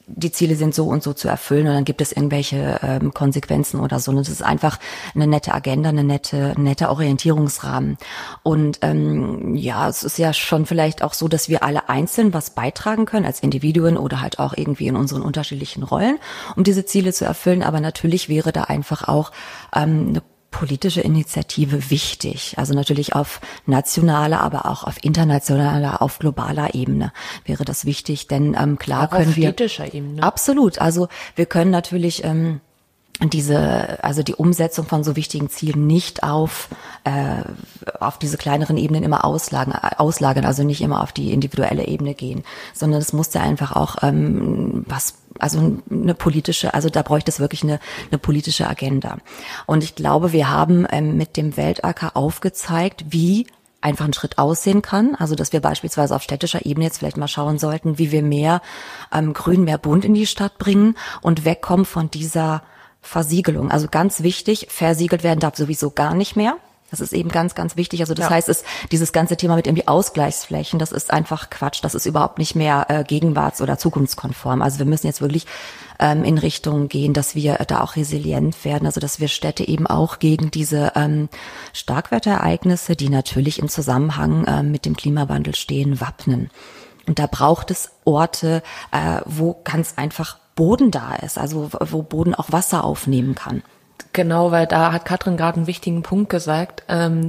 die Ziele sind so und so zu erfüllen und dann gibt es irgendwelche ähm, Konsequenzen oder so. Und es ist einfach eine nette Agenda, eine nette, ein netter Orientierungsrahmen. Und ähm, ja, es ist ja schon vielleicht auch so, dass wir alle einzeln was beitragen können als Individuen oder halt auch irgendwie in unseren unterschiedlichen Rollen, um diese Ziele zu erfüllen. Aber natürlich wäre da einfach auch ähm, eine politische Initiative wichtig. Also natürlich auf nationaler, aber auch auf internationaler, auf globaler Ebene wäre das wichtig, denn ähm, klar auch können auf wir städtischer Ebene. Absolut. Also wir können natürlich ähm, diese, also die Umsetzung von so wichtigen Zielen nicht auf äh, auf diese kleineren Ebenen immer auslagern, auslagern, also nicht immer auf die individuelle Ebene gehen, sondern es muss ja einfach auch ähm, was also eine politische, also da bräuchte es wirklich eine, eine politische Agenda. Und ich glaube, wir haben ähm, mit dem Weltacker aufgezeigt, wie einfach ein Schritt aussehen kann. Also dass wir beispielsweise auf städtischer Ebene jetzt vielleicht mal schauen sollten, wie wir mehr ähm, Grün, mehr Bunt in die Stadt bringen und wegkommen von dieser Versiegelung. Also ganz wichtig, versiegelt werden darf sowieso gar nicht mehr. Das ist eben ganz, ganz wichtig. Also das ja. heißt, es, dieses ganze Thema mit irgendwie Ausgleichsflächen, das ist einfach Quatsch. Das ist überhaupt nicht mehr äh, gegenwarts- oder zukunftskonform. Also wir müssen jetzt wirklich ähm, in Richtung gehen, dass wir da auch resilient werden. Also dass wir Städte eben auch gegen diese ähm, Starkwetterereignisse, die natürlich im Zusammenhang äh, mit dem Klimawandel stehen, wappnen. Und da braucht es Orte, äh, wo ganz einfach Boden da ist, also wo Boden auch Wasser aufnehmen kann. Genau, weil da hat Katrin gerade einen wichtigen Punkt gesagt, ähm,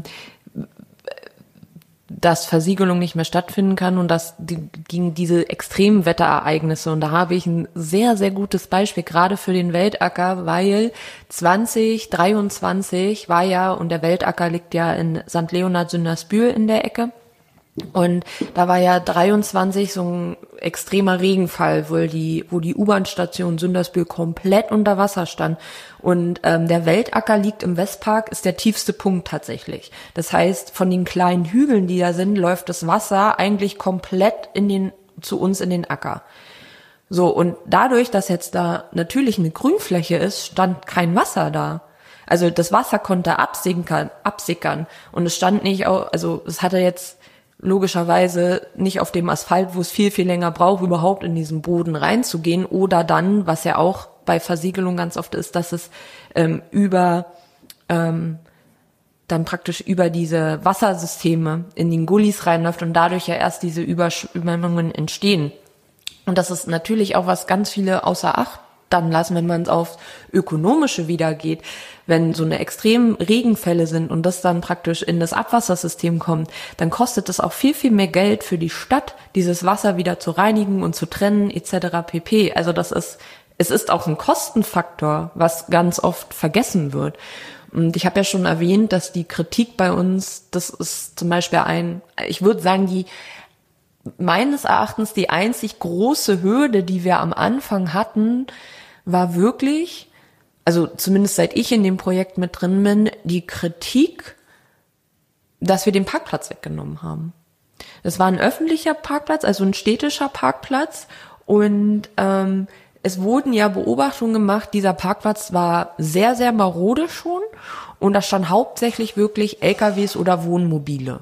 dass Versiegelung nicht mehr stattfinden kann und dass die, gegen diese extremen Wetterereignisse, und da habe ich ein sehr, sehr gutes Beispiel, gerade für den Weltacker, weil zwanzig dreiundzwanzig war ja, und der Weltacker liegt ja in Sankt Leonhard-Sündersbühl in der Ecke, und da war ja dreiundzwanzig so ein extremer Regenfall, wo die, wo die U-Bahn-Station Sündersbühl komplett unter Wasser stand. Und ähm, der Weltacker liegt im Westpark, ist der tiefste Punkt tatsächlich. Das heißt, von den kleinen Hügeln, die da sind, läuft das Wasser eigentlich komplett in den, zu uns in den Acker. So, und dadurch, dass jetzt da natürlich eine Grünfläche ist, stand kein Wasser da. Also das Wasser konnte absickern, absickern. Und es stand nicht, auch, also es hatte jetzt logischerweise nicht auf dem Asphalt, wo es viel, viel länger braucht, überhaupt in diesen Boden reinzugehen, oder dann, was ja auch bei Versiegelung ganz oft ist, dass es ähm, über ähm, dann praktisch über diese Wassersysteme in den Gullis reinläuft und dadurch ja erst diese Überschwemmungen entstehen. Und das ist natürlich auch, was ganz viele außer Acht dann lassen, wenn man es aufs Ökonomische wieder geht. Wenn so eine extremen Regenfälle sind und das dann praktisch in das Abwassersystem kommt, dann kostet es auch viel, viel mehr Geld für die Stadt, dieses Wasser wieder zu reinigen und zu trennen et cetera pp. Also das ist, es ist auch ein Kostenfaktor, was ganz oft vergessen wird. Und ich habe ja schon erwähnt, dass die Kritik bei uns, das ist zum Beispiel ein, ich würde sagen, die meines Erachtens die einzig große Hürde, die wir am Anfang hatten, war wirklich, also zumindest seit ich in dem Projekt mit drin bin, die Kritik, dass wir den Parkplatz weggenommen haben. Das war ein öffentlicher Parkplatz, also ein städtischer Parkplatz, und ähm, es wurden ja Beobachtungen gemacht, dieser Parkplatz war sehr, sehr marode schon, und da stand hauptsächlich wirklich L K Ws oder Wohnmobile.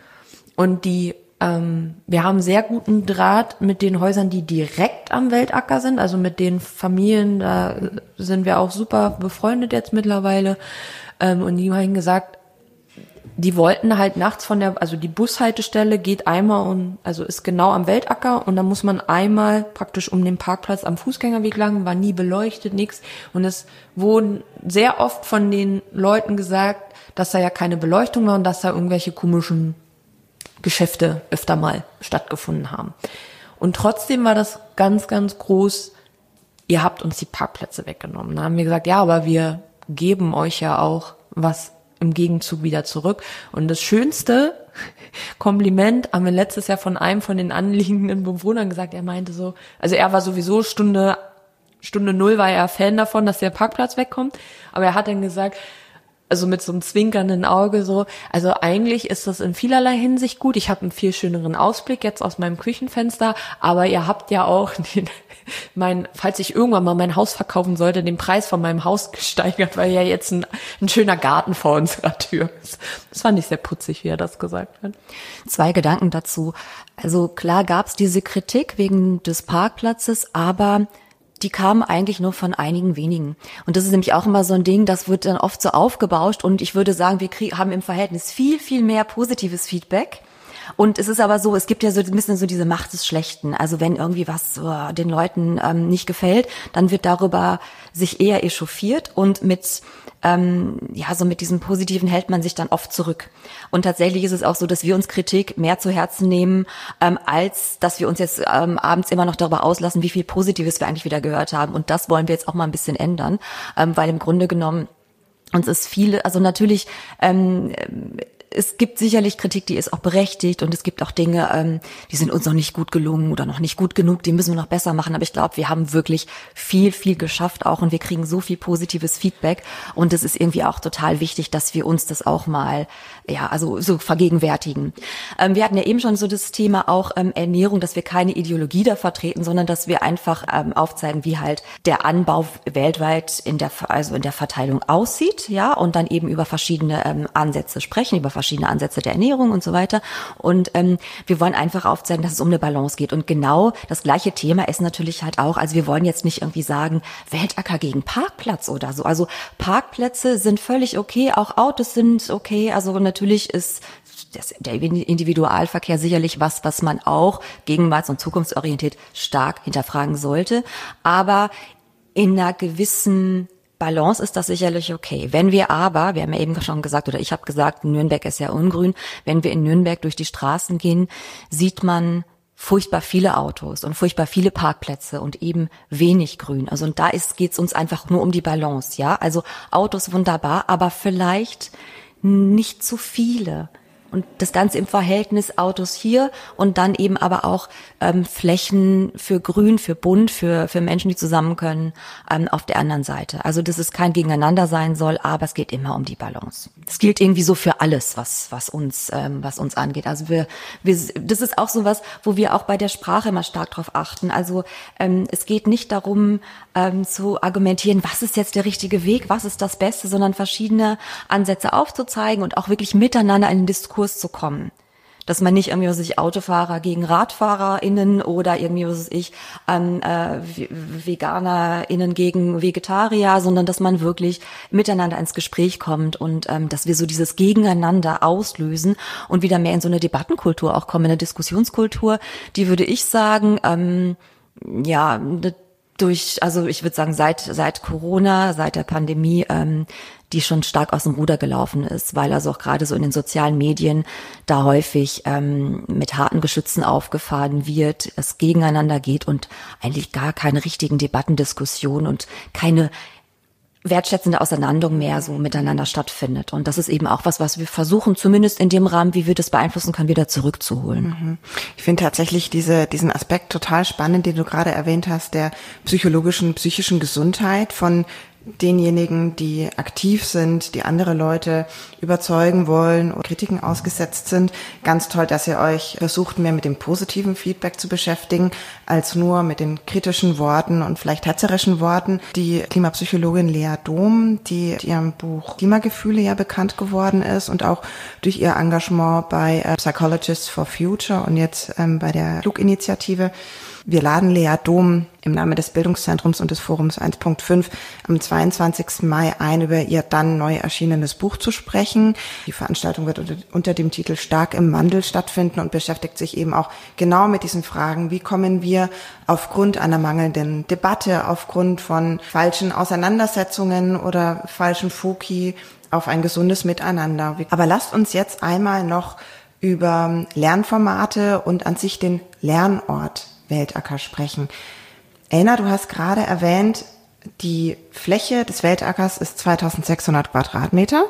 Und die Ähm, wir haben sehr guten Draht mit den Häusern, die direkt am Weltacker sind, also mit den Familien, da sind wir auch super befreundet jetzt mittlerweile. Ähm, und die haben gesagt, die wollten halt nachts von der, also die Bushaltestelle geht einmal und, also ist genau am Weltacker, und da muss man einmal praktisch um den Parkplatz am Fußgängerweg lang, war nie beleuchtet, nix. Und es wurden sehr oft von den Leuten gesagt, dass da ja keine Beleuchtung war und dass da irgendwelche komischen Geschäfte öfter mal stattgefunden haben. Und trotzdem war das ganz, ganz groß, ihr habt uns die Parkplätze weggenommen. Da haben wir gesagt, ja, aber wir geben euch ja auch was im Gegenzug wieder zurück. Und das schönste Kompliment haben wir letztes Jahr von einem von den anliegenden Bewohnern gesagt. Er meinte so, also er war sowieso Stunde, Stunde null war er Fan davon, dass der Parkplatz wegkommt. Aber er hat dann gesagt, also mit so einem zwinkernden Auge so, also eigentlich ist das in vielerlei Hinsicht gut. Ich habe einen viel schöneren Ausblick jetzt aus meinem Küchenfenster, aber ihr habt ja auch den, mein, falls ich irgendwann mal mein Haus verkaufen sollte, den Preis von meinem Haus gesteigert, weil ja jetzt ein, ein schöner Garten vor unserer Tür ist. Das fand ich sehr putzig, wie er das gesagt hat. Zwei Gedanken dazu. Also klar gab's diese Kritik wegen des Parkplatzes, aber die kamen eigentlich nur von einigen wenigen. Und das ist nämlich auch immer so ein Ding, das wird dann oft so aufgebauscht und ich würde sagen, wir krieg, haben im Verhältnis viel, viel mehr positives Feedback. Und es ist aber so, es gibt ja so ein bisschen so diese Macht des Schlechten. Also wenn irgendwie was oh, den Leuten ähm, nicht gefällt, dann wird darüber sich eher echauffiert und mit ähm, ja so mit diesem Positiven hält man sich dann oft zurück. Und tatsächlich ist es auch so, dass wir uns Kritik mehr zu Herzen nehmen, ähm, als dass wir uns jetzt ähm, abends immer noch darüber auslassen, wie viel Positives wir eigentlich wieder gehört haben. Und das wollen wir jetzt auch mal ein bisschen ändern, ähm, weil im Grunde genommen uns ist viele, also natürlich ähm, es gibt sicherlich Kritik, die ist auch berechtigt und es gibt auch Dinge, ähm, die sind uns noch nicht gut gelungen oder noch nicht gut genug, die müssen wir noch besser machen. Aber ich glaube, wir haben wirklich viel, viel geschafft auch und wir kriegen so viel positives Feedback und es ist irgendwie auch total wichtig, dass wir uns das auch mal, ja, also so vergegenwärtigen. Ähm, wir hatten ja eben schon so das Thema auch ähm, Ernährung, dass wir keine Ideologie da vertreten, sondern dass wir einfach ähm, aufzeigen, wie halt der Anbau weltweit in der, also in der Verteilung aussieht, ja, und dann eben über verschiedene ähm, Ansätze sprechen, über verschiedene Ansätze der Ernährung und so weiter. Und ähm, wir wollen einfach aufzeigen, dass es um eine Balance geht. Und genau das gleiche Thema ist natürlich halt auch, also wir wollen jetzt nicht irgendwie sagen, Weltacker gegen Parkplatz oder so. Also Parkplätze sind völlig okay, auch Autos sind okay. Also natürlich ist das, der Individualverkehr sicherlich was, was man auch gegenwarts- und zukunftsorientiert stark hinterfragen sollte. Aber in einer gewissen Balance ist das sicherlich okay. Wenn wir aber, wir haben ja eben schon gesagt, oder ich habe gesagt, Nürnberg ist ja ungrün, wenn wir in Nürnberg durch die Straßen gehen, sieht man furchtbar viele Autos und furchtbar viele Parkplätze und eben wenig Grün. Also und da ist geht's uns einfach nur um die Balance, ja? Also Autos wunderbar, aber vielleicht nicht zu viele. Und das Ganze im Verhältnis Autos hier und dann eben aber auch ähm, Flächen für Grün, für bunt, für für Menschen, die zusammen können, ähm, auf der anderen Seite. Also dass es kein Gegeneinander sein soll, aber es geht immer um die Balance. Das gilt irgendwie so für alles, was was uns ähm, was uns angeht. Also wir wir das ist auch sowas, wo wir auch bei der Sprache immer stark drauf achten. Also ähm, es geht nicht darum ähm, zu argumentieren, was ist jetzt der richtige Weg, was ist das Beste, sondern verschiedene Ansätze aufzuzeigen und auch wirklich miteinander in den Diskurs zu kommen. Dass man nicht irgendwie, was weiß ich, Autofahrer gegen RadfahrerInnen oder irgendwie, was weiß ich, ähm, äh, VeganerInnen gegen Vegetarier, sondern dass man wirklich miteinander ins Gespräch kommt und ähm, dass wir so dieses Gegeneinander auslösen und wieder mehr in so eine Debattenkultur auch kommen, in eine Diskussionskultur, die würde ich sagen, ähm, ja, durch, also ich würde sagen, seit seit Corona, seit der Pandemie, ähm, die schon stark aus dem Ruder gelaufen ist, weil also auch gerade so in den sozialen Medien da häufig ähm, mit harten Geschützen aufgefahren wird, es gegeneinander geht und eigentlich gar keine richtigen Debatten, Diskussionen und keine wertschätzende Auseinanderung mehr so miteinander stattfindet. Und das ist eben auch was, was wir versuchen, zumindest in dem Rahmen, wie wir das beeinflussen können, wieder zurückzuholen. Ich finde tatsächlich diese, diesen Aspekt total spannend, den du gerade erwähnt hast, der psychologischen, psychischen Gesundheit von denjenigen, die aktiv sind, die andere Leute überzeugen wollen und Kritiken ausgesetzt sind. Ganz toll, dass ihr euch versucht, mehr mit dem positiven Feedback zu beschäftigen, als nur mit den kritischen Worten und vielleicht hetzerischen Worten. Die Klimapsychologin Lea Dom, die mit ihrem Buch Klimagefühle ja bekannt geworden ist und auch durch ihr Engagement bei Psychologists for Future und jetzt ähm, bei der Fluginitiative. Wir laden Lea Dom im Namen des Bildungszentrums und des Forums eins Punkt fünf am zweiundzwanzigsten Mai ein, über ihr dann neu erschienenes Buch zu sprechen. Die Veranstaltung wird unter, unter dem Titel Stark im Wandel stattfinden und beschäftigt sich eben auch genau mit diesen Fragen. Wie kommen wir aufgrund einer mangelnden Debatte, aufgrund von falschen Auseinandersetzungen oder falschen Foki auf ein gesundes Miteinander? Aber lasst uns jetzt einmal noch über Lernformate und an sich den Lernort Weltacker sprechen. Elna, du hast gerade erwähnt, die Fläche des Weltackers ist zweitausendsechshundert Quadratmeter,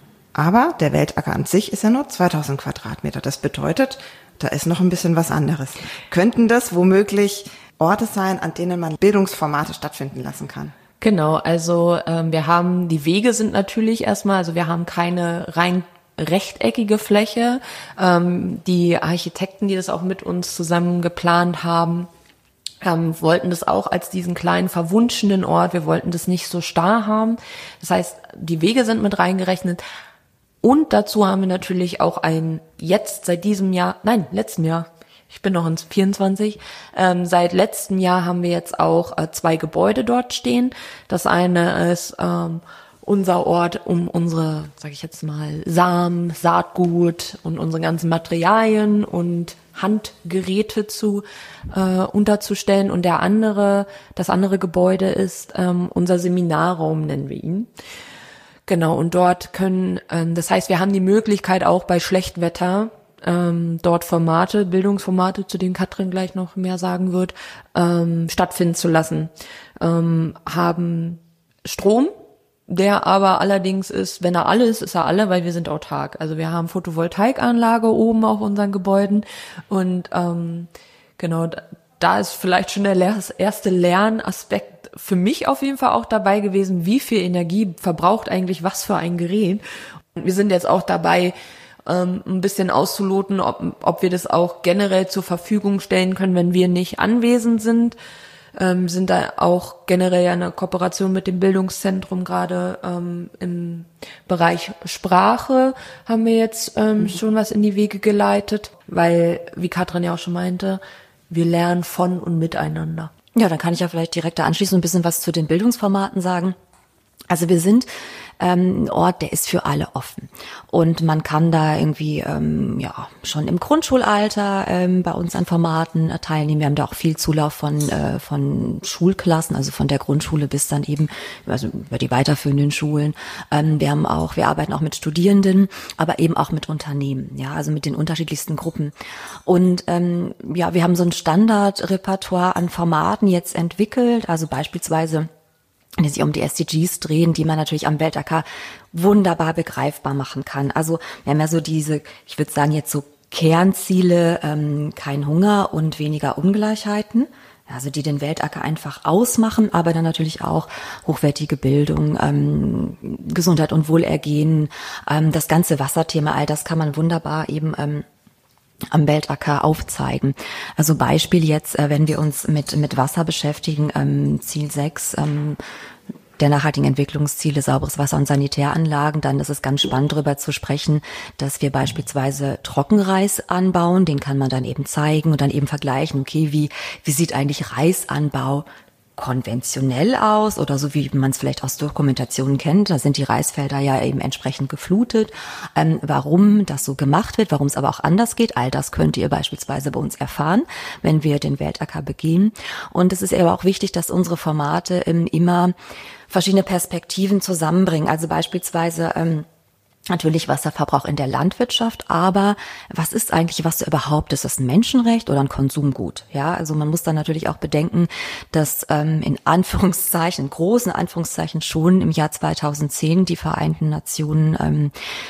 aber der Weltacker an sich ist ja nur zweitausend Quadratmeter. Das bedeutet, da ist noch ein bisschen was anderes. Könnten das womöglich Orte sein, an denen man Bildungsformate stattfinden lassen kann? Genau, also ähm, wir haben, die Wege sind natürlich erstmal, also wir haben keine rein rechteckige Fläche. Ähm, die Architekten, die das auch mit uns zusammen geplant haben, ähm, wollten das auch als diesen kleinen verwunschenen Ort, wir wollten das nicht so starr haben. Das heißt, die Wege sind mit reingerechnet. Und dazu haben wir natürlich auch ein, jetzt seit diesem Jahr, nein, letztem Jahr, ich bin noch ins vierundzwanzig, ähm, seit letztem Jahr haben wir jetzt auch äh, zwei Gebäude dort stehen. Das eine ist ähm, unser Ort, um unsere, sage ich jetzt mal, Samen, Saatgut und unsere ganzen Materialien und Handgeräte zu äh, unterzustellen. Und der andere, das andere Gebäude ist ähm, unser Seminarraum, nennen wir ihn. Genau, und dort können, ähm, das heißt, wir haben die Möglichkeit auch bei Schlechtwetter ähm, dort Formate, Bildungsformate, zu denen Katrin gleich noch mehr sagen wird, ähm, stattfinden zu lassen. Ähm, haben Strom, der aber allerdings ist, wenn er alle ist, ist er alle, weil wir sind autark. Also wir haben Photovoltaikanlage oben auf unseren Gebäuden und ähm, genau, da ist vielleicht schon der erste Lernaspekt für mich auf jeden Fall auch dabei gewesen, wie viel Energie verbraucht eigentlich was für ein Gerät. Und wir sind jetzt auch dabei, ähm, ein bisschen auszuloten, ob, ob wir das auch generell zur Verfügung stellen können, wenn wir nicht anwesend sind. Ähm, sind da auch generell eine Kooperation mit dem Bildungszentrum gerade ähm, im Bereich Sprache haben wir jetzt ähm, mhm. schon was in die Wege geleitet, weil, wie Katrin ja auch schon meinte, wir lernen von und miteinander. Ja, dann kann ich ja vielleicht direkt da anschließend ein bisschen was zu den Bildungsformaten sagen. Also wir sind ähm, ein Ort, der ist für alle offen. Und man kann da irgendwie ähm, ja schon im Grundschulalter ähm, bei uns an Formaten äh, teilnehmen. Wir haben da auch viel Zulauf von äh, von Schulklassen, also von der Grundschule bis dann eben also über die weiterführenden Schulen. Ähm, wir haben auch, wir arbeiten auch mit Studierenden, aber eben auch mit Unternehmen, ja, also mit den unterschiedlichsten Gruppen. Und ähm, ja, wir haben so ein Standardrepertoire an Formaten jetzt entwickelt, also beispielsweise die sich um die S D Gs drehen, die man natürlich am Welt A K wunderbar begreifbar machen kann. Also wir haben ja so diese, ich würde sagen jetzt so Kernziele, ähm, kein Hunger und weniger Ungleichheiten, also die den Welt A K einfach ausmachen, aber dann natürlich auch hochwertige Bildung, ähm, Gesundheit und Wohlergehen, ähm, das ganze Wasserthema, all das kann man wunderbar eben ähm, am Welt A K aufzeigen. Also Beispiel jetzt, äh, wenn wir uns mit mit Wasser beschäftigen, ähm, Ziel sechs ähm, der nachhaltigen Entwicklungsziele, sauberes Wasser und Sanitäranlagen, dann ist es ganz spannend darüber zu sprechen, dass wir beispielsweise Trockenreis anbauen, den kann man dann eben zeigen und dann eben vergleichen, okay, wie wie sieht eigentlich Reisanbau konventionell aus oder so wie man es vielleicht aus Dokumentationen kennt, da sind die Reisfelder ja eben entsprechend geflutet. Ähm, warum das so gemacht wird, warum es aber auch anders geht, all das könnt ihr beispielsweise bei uns erfahren, wenn wir den Welt A K begehen. Und es ist aber auch wichtig, dass unsere Formate ähm, immer verschiedene Perspektiven zusammenbringen. Also beispielsweise ähm, natürlich Wasserverbrauch in der Landwirtschaft, aber was ist eigentlich Wasser überhaupt? Ist das ein Menschenrecht oder ein Konsumgut? Ja, also man muss dann natürlich auch bedenken, dass ähm, in Anführungszeichen, in großen Anführungszeichen schon im Jahr zweitausendzehn die Vereinten Nationen ähm,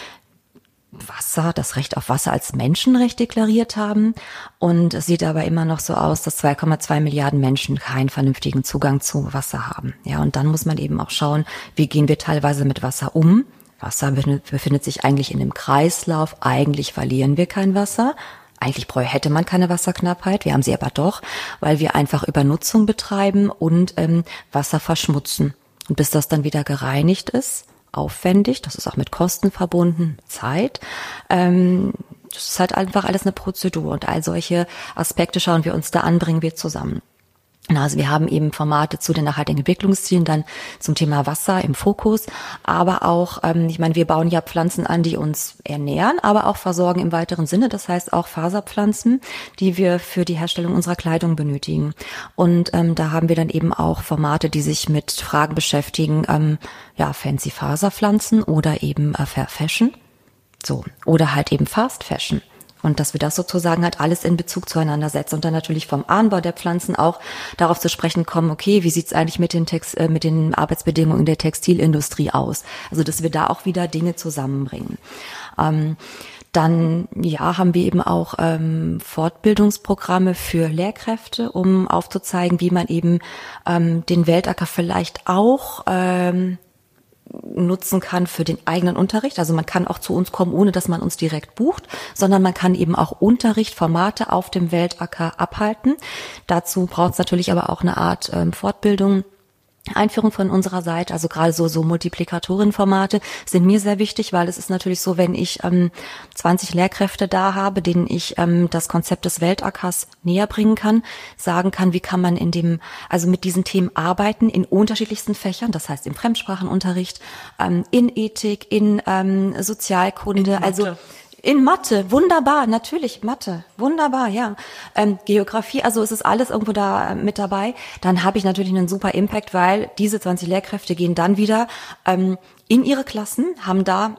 Wasser, das Recht auf Wasser als Menschenrecht deklariert haben. Und es sieht aber immer noch so aus, dass zwei Komma zwei Milliarden Menschen keinen vernünftigen Zugang zu Wasser haben. Ja, und dann muss man eben auch schauen, wie gehen wir teilweise mit Wasser um? Wasser befindet sich eigentlich in einem Kreislauf. Eigentlich verlieren wir kein Wasser. Eigentlich hätte man keine Wasserknappheit. Wir haben sie aber doch, weil wir einfach Übernutzung betreiben und ähm, Wasser verschmutzen. Und bis das dann wieder gereinigt ist, aufwendig, das ist auch mit Kosten verbunden, Zeit, ähm, das ist halt einfach alles eine Prozedur. Und all solche Aspekte schauen wir uns da an, bringen wir zusammen. Also wir haben eben Formate zu den nachhaltigen Entwicklungszielen, dann zum Thema Wasser im Fokus, aber auch, ähm, ich meine, wir bauen ja Pflanzen an, die uns ernähren, aber auch versorgen im weiteren Sinne, das heißt auch Faserpflanzen, die wir für die Herstellung unserer Kleidung benötigen. Und ähm, da haben wir dann eben auch Formate, die sich mit Fragen beschäftigen, ähm, ja, fancy Faserpflanzen oder eben äh, Fair Fashion, so, oder halt eben Fast Fashion. Und dass wir das sozusagen halt alles in Bezug zueinander setzen und dann natürlich vom Anbau der Pflanzen auch darauf zu sprechen kommen, okay, wie sieht's eigentlich mit den Text, äh, mit den Arbeitsbedingungen in der Textilindustrie aus? Also dass wir da auch wieder Dinge zusammenbringen. Ähm, Dann ja haben wir eben auch ähm, Fortbildungsprogramme für Lehrkräfte, um aufzuzeigen, wie man eben ähm, den Weltacker vielleicht auch ähm, nutzen kann für den eigenen Unterricht. Also man kann auch zu uns kommen, ohne dass man uns direkt bucht, sondern man kann eben auch Unterricht, Formate auf dem Weltacker abhalten. Dazu braucht es natürlich aber auch eine Art ähm, Fortbildung, Einführung von unserer Seite, also gerade so so Multiplikatorenformate sind mir sehr wichtig, weil es ist natürlich so, wenn ich ähm, zwanzig Lehrkräfte da habe, denen ich ähm, das Konzept des Weltackers näher bringen kann, sagen kann, wie kann man in dem, also mit diesen Themen arbeiten in unterschiedlichsten Fächern, das heißt im Fremdsprachenunterricht, ähm, in Ethik, in ähm, Sozialkunde, in also in Mathe, wunderbar, natürlich, Mathe, wunderbar, ja. Ähm, Geografie, also es ist alles irgendwo da äh, mit dabei. Dann habe ich natürlich einen super Impact, weil diese zwanzig Lehrkräfte gehen dann wieder ähm, in ihre Klassen, haben da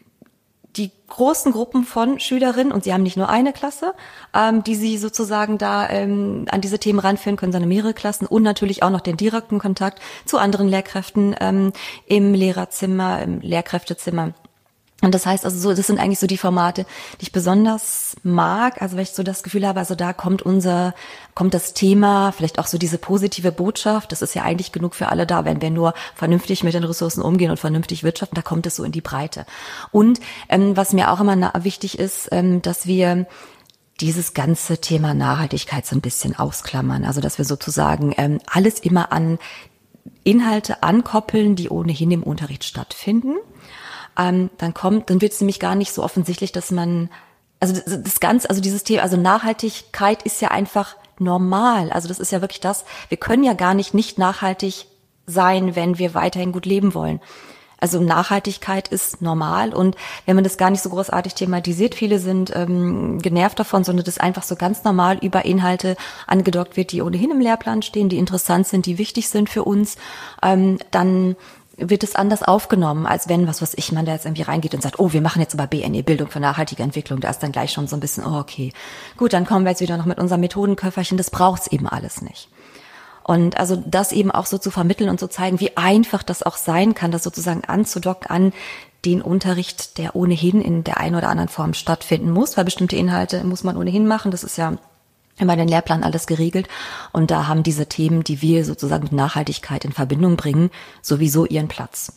die großen Gruppen von Schülerinnen und sie haben nicht nur eine Klasse, ähm, die sie sozusagen da ähm, an diese Themen ranführen können, sondern mehrere Klassen und natürlich auch noch den direkten Kontakt zu anderen Lehrkräften ähm, im Lehrerzimmer, im Lehrkräftezimmer. Und das heißt also so, das sind eigentlich so die Formate, die ich besonders mag, also weil ich so das Gefühl habe, also da kommt unser, kommt das Thema, vielleicht auch so diese positive Botschaft, das ist ja eigentlich genug für alle da, wenn wir nur vernünftig mit den Ressourcen umgehen und vernünftig wirtschaften, da kommt es so in die Breite. Und ähm, was mir auch immer na- wichtig ist, ähm, dass wir dieses ganze Thema Nachhaltigkeit so ein bisschen ausklammern, also dass wir sozusagen ähm, alles immer an Inhalte ankoppeln, die ohnehin im Unterricht stattfinden. Ähm, dann kommt, dann wird es nämlich gar nicht so offensichtlich, dass man, also das, das Ganze, also dieses Thema, also Nachhaltigkeit ist ja einfach normal. Also das ist ja wirklich das, wir können ja gar nicht nicht nachhaltig sein, wenn wir weiterhin gut leben wollen. Also Nachhaltigkeit ist normal und wenn man das gar nicht so großartig thematisiert, viele sind ähm, genervt davon, sondern das einfach so ganz normal über Inhalte angedockt wird, die ohnehin im Lehrplan stehen, die interessant sind, die wichtig sind für uns, ähm, dann wird es anders aufgenommen, als wenn, was weiß ich, man da jetzt irgendwie reingeht und sagt, oh, wir machen jetzt aber B N E, Bildung für nachhaltige Entwicklung. Da ist dann gleich schon so ein bisschen, oh, okay, gut, dann kommen wir jetzt wieder noch mit unserem Methodenköfferchen, das braucht's eben alles nicht. Und also das eben auch so zu vermitteln und zu zeigen, wie einfach das auch sein kann, das sozusagen anzudocken an den Unterricht, der ohnehin in der einen oder anderen Form stattfinden muss, weil bestimmte Inhalte muss man ohnehin machen, das ist ja immer den Lehrplan alles geregelt und da haben diese Themen, die wir sozusagen mit Nachhaltigkeit in Verbindung bringen, sowieso ihren Platz.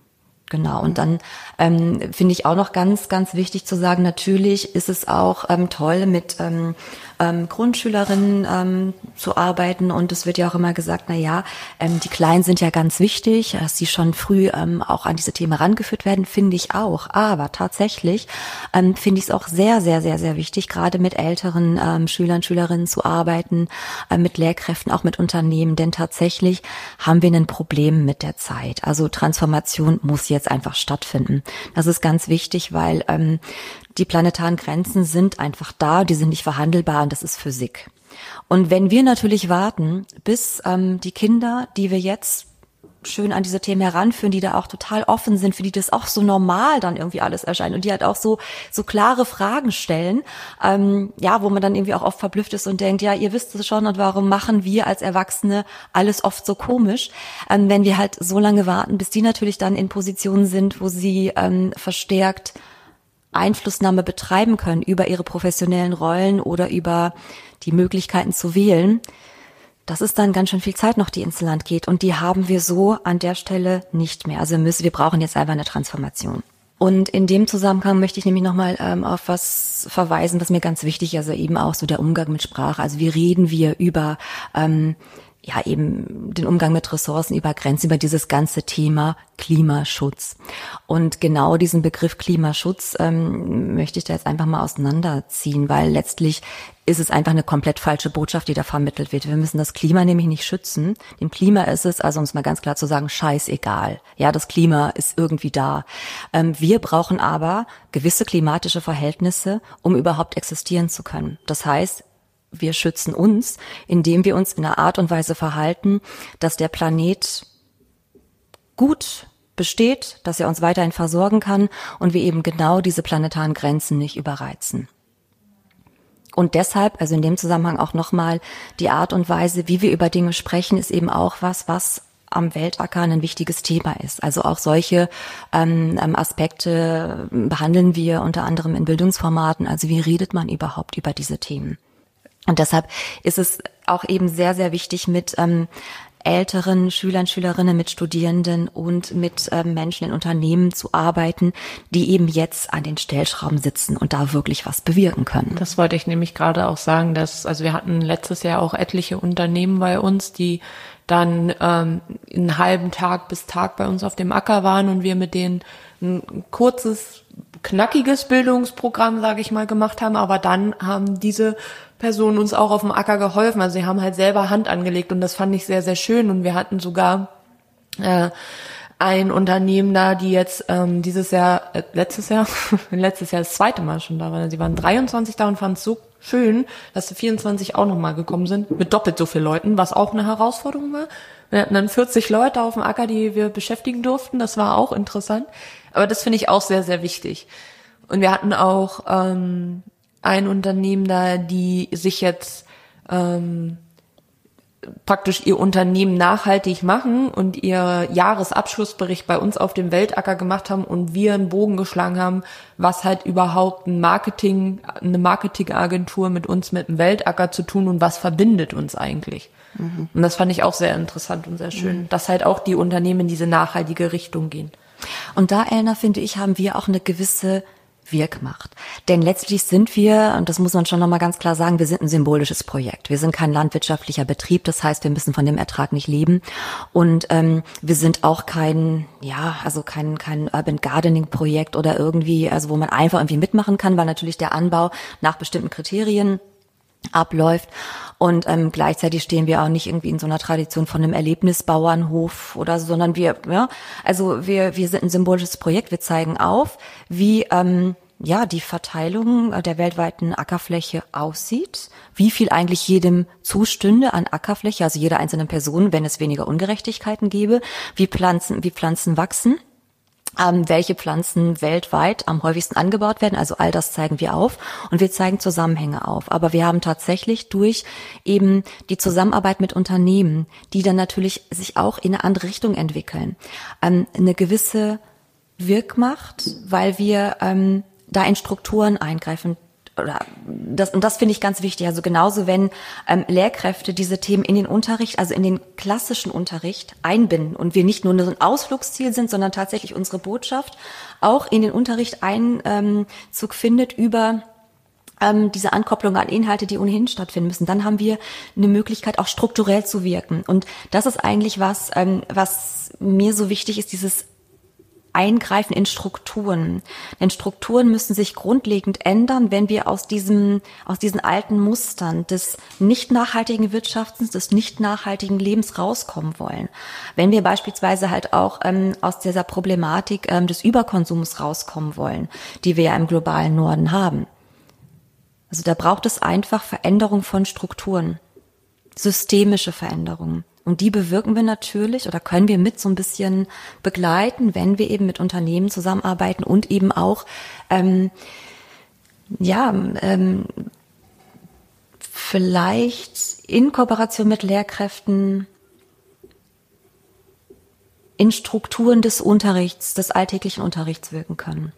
Genau, und dann ähm, finde ich auch noch ganz, ganz wichtig zu sagen, natürlich ist es auch ähm, toll, mit ähm, ähm, Grundschülerinnen ähm, zu arbeiten und es wird ja auch immer gesagt, na ja, ähm, die Kleinen sind ja ganz wichtig, dass sie schon früh ähm, auch an diese Themen rangeführt werden, finde ich auch. Aber tatsächlich ähm, finde ich es auch sehr, sehr, sehr, sehr wichtig, gerade mit älteren ähm, Schülern, Schülerinnen zu arbeiten, äh, mit Lehrkräften, auch mit Unternehmen, denn tatsächlich haben wir ein Problem mit der Zeit. Also Transformation muss jetzt einfach stattfinden. Das ist ganz wichtig, weil ähm, die planetaren Grenzen sind einfach da, die sind nicht verhandelbar und das ist Physik. Und wenn wir natürlich warten, bis ähm, die Kinder, die wir jetzt schön an diese Themen heranführen, die da auch total offen sind, für die das auch so normal dann irgendwie alles erscheint und die halt auch so so klare Fragen stellen, ähm, ja, wo man dann irgendwie auch oft verblüfft ist und denkt, ja, ihr wisst es schon und warum machen wir als Erwachsene alles oft so komisch, ähm, wenn wir halt so lange warten, bis die natürlich dann in Positionen sind, wo sie ähm, verstärkt Einflussnahme betreiben können über ihre professionellen Rollen oder über die Möglichkeiten zu wählen. Das ist dann ganz schön viel Zeit noch, die ins Land geht. Und die haben wir so an der Stelle nicht mehr. Also wir müssen, wir brauchen jetzt einfach eine Transformation. Und in dem Zusammenhang möchte ich nämlich nochmal ähm, auf was verweisen, was mir ganz wichtig ist, also eben auch so der Umgang mit Sprache. Also wie reden wir über ähm, ja eben den Umgang mit Ressourcen, über Grenzen, über dieses ganze Thema Klimaschutz. Und genau diesen Begriff Klimaschutz ähm, möchte ich da jetzt einfach mal auseinanderziehen, weil letztlich ist es einfach eine komplett falsche Botschaft, die da vermittelt wird. Wir müssen das Klima nämlich nicht schützen. Dem Klima ist es, also um es mal ganz klar zu sagen, scheißegal. Ja, das Klima ist irgendwie da. Ähm, wir brauchen aber gewisse klimatische Verhältnisse, um überhaupt existieren zu können. Das heißt, wir schützen uns, indem wir uns in einer Art und Weise verhalten, dass der Planet gut besteht, dass er uns weiterhin versorgen kann und wir eben genau diese planetaren Grenzen nicht überreizen. Und deshalb, also in dem Zusammenhang auch nochmal, die Art und Weise, wie wir über Dinge sprechen, ist eben auch was, was am Weltacker ein wichtiges Thema ist. Also auch solche ähm, Aspekte behandeln wir unter anderem in Bildungsformaten. Also wie redet man überhaupt über diese Themen? Und deshalb ist es auch eben sehr, sehr wichtig, mit ähm, älteren Schülern, Schülerinnen, mit Studierenden und mit ähm, Menschen in Unternehmen zu arbeiten, die eben jetzt an den Stellschrauben sitzen und da wirklich was bewirken können. Das wollte ich nämlich gerade auch sagen, dass, also wir hatten letztes Jahr auch etliche Unternehmen bei uns, die dann ähm, einen halben Tag bis Tag bei uns auf dem Acker waren und wir mit denen ein kurzes, knackiges Bildungsprogramm, sage ich mal, gemacht haben, aber dann haben diese Personen uns auch auf dem Acker geholfen. Also sie haben halt selber Hand angelegt und das fand ich sehr, sehr schön. Und wir hatten sogar äh, ein Unternehmen da, die jetzt ähm, dieses Jahr, äh, letztes Jahr, letztes Jahr das zweite Mal schon da waren. Sie waren dreiundzwanzig da und fanden es so schön, dass die vierundzwanzig auch nochmal gekommen sind, mit doppelt so vielen Leuten, was auch eine Herausforderung war. Wir hatten dann vierzig Leute auf dem Acker, die wir beschäftigen durften. Das war auch interessant. Aber das finde ich auch sehr, sehr wichtig. Und wir hatten auch ähm, ein Unternehmen da, die sich jetzt ähm, praktisch ihr Unternehmen nachhaltig machen und ihr Jahresabschlussbericht bei uns auf dem Weltacker gemacht haben und wir einen Bogen geschlagen haben, was halt überhaupt ein Marketing, eine Marketingagentur mit uns mit dem Weltacker zu tun und was verbindet uns eigentlich. Mhm. Und das fand ich auch sehr interessant und sehr schön, mhm. dass halt auch die Unternehmen in diese nachhaltige Richtung gehen. Und da, Elna, finde ich, haben wir auch eine gewisse Wirkmacht. Denn letztlich sind wir, und das muss man schon nochmal ganz klar sagen, wir sind ein symbolisches Projekt. Wir sind kein landwirtschaftlicher Betrieb, das heißt, wir müssen von dem Ertrag nicht leben. Und ähm, wir sind auch kein, ja, also kein kein Urban Gardening Projekt oder irgendwie, also wo man einfach irgendwie mitmachen kann, weil natürlich der Anbau nach bestimmten Kriterien abläuft. Und ähm, gleichzeitig stehen wir auch nicht irgendwie in so einer Tradition von einem Erlebnisbauernhof oder so, sondern wir, ja, also wir wir sind ein symbolisches Projekt. Wir zeigen auf, wie ähm, ja die Verteilung der weltweiten Ackerfläche aussieht, wie viel eigentlich jedem zustünde an Ackerfläche, also jeder einzelnen Person, wenn es weniger Ungerechtigkeiten gäbe, wie Pflanzen wie Pflanzen wachsen. Ähm, welche Pflanzen weltweit am häufigsten angebaut werden. Also all das zeigen wir auf und wir zeigen Zusammenhänge auf. Aber wir haben tatsächlich durch eben die Zusammenarbeit mit Unternehmen, die dann natürlich sich auch in eine andere Richtung entwickeln, ähm, eine gewisse Wirkmacht, weil wir ähm, da in Strukturen eingreifen. Oder das, und das finde ich ganz wichtig. Also genauso, wenn ähm, Lehrkräfte diese Themen in den Unterricht, also in den klassischen Unterricht einbinden und wir nicht nur so ein Ausflugsziel sind, sondern tatsächlich unsere Botschaft auch in den Unterricht Einzug findet über ähm, diese Ankopplung an Inhalte, die ohnehin stattfinden müssen, dann haben wir eine Möglichkeit, auch strukturell zu wirken. Und das ist eigentlich was, ähm, was mir so wichtig ist, dieses Eingreifen in Strukturen. Denn Strukturen müssen sich grundlegend ändern, wenn wir aus diesem, aus diesen alten Mustern des nicht nachhaltigen Wirtschaftens, des nicht nachhaltigen Lebens rauskommen wollen. Wenn wir beispielsweise halt auch ähm, aus dieser Problematik ähm, des Überkonsums rauskommen wollen, die wir ja im globalen Norden haben. Also da braucht es einfach Veränderung von Strukturen, systemische Veränderungen. Und die bewirken wir natürlich oder können wir mit so ein bisschen begleiten, wenn wir eben mit Unternehmen zusammenarbeiten und eben auch ähm, ja ähm, vielleicht in Kooperation mit Lehrkräften in Strukturen des Unterrichts, des alltäglichen Unterrichts wirken können.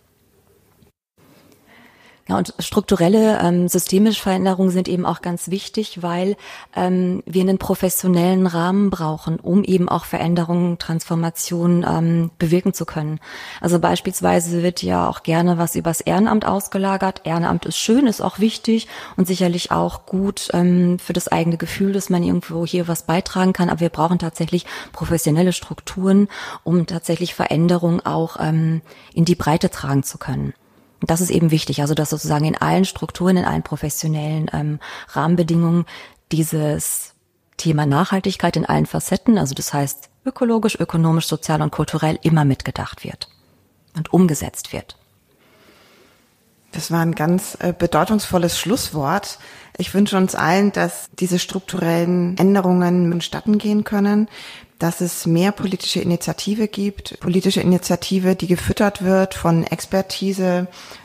Ja, und strukturelle, ähm, systemische Veränderungen sind eben auch ganz wichtig, weil ähm, wir einen professionellen Rahmen brauchen, um eben auch Veränderungen, Transformationen ähm, bewirken zu können. Also beispielsweise wird ja auch gerne was übers Ehrenamt ausgelagert. Ehrenamt ist schön, ist auch wichtig und sicherlich auch gut ähm, für das eigene Gefühl, dass man irgendwo hier was beitragen kann. Aber wir brauchen tatsächlich professionelle Strukturen, um tatsächlich Veränderungen auch ähm, in die Breite tragen zu können. Und das ist eben wichtig, also dass sozusagen in allen Strukturen, in allen professionellen ähm, Rahmenbedingungen dieses Thema Nachhaltigkeit in allen Facetten, also das heißt ökologisch, ökonomisch, sozial und kulturell immer mitgedacht wird und umgesetzt wird. Das war ein ganz äh, bedeutungsvolles Schlusswort. Ich wünsche uns allen, dass diese strukturellen Änderungen vonstatten gehen können, dass es mehr politische Initiative gibt, politische Initiative, die gefüttert wird von Expertise,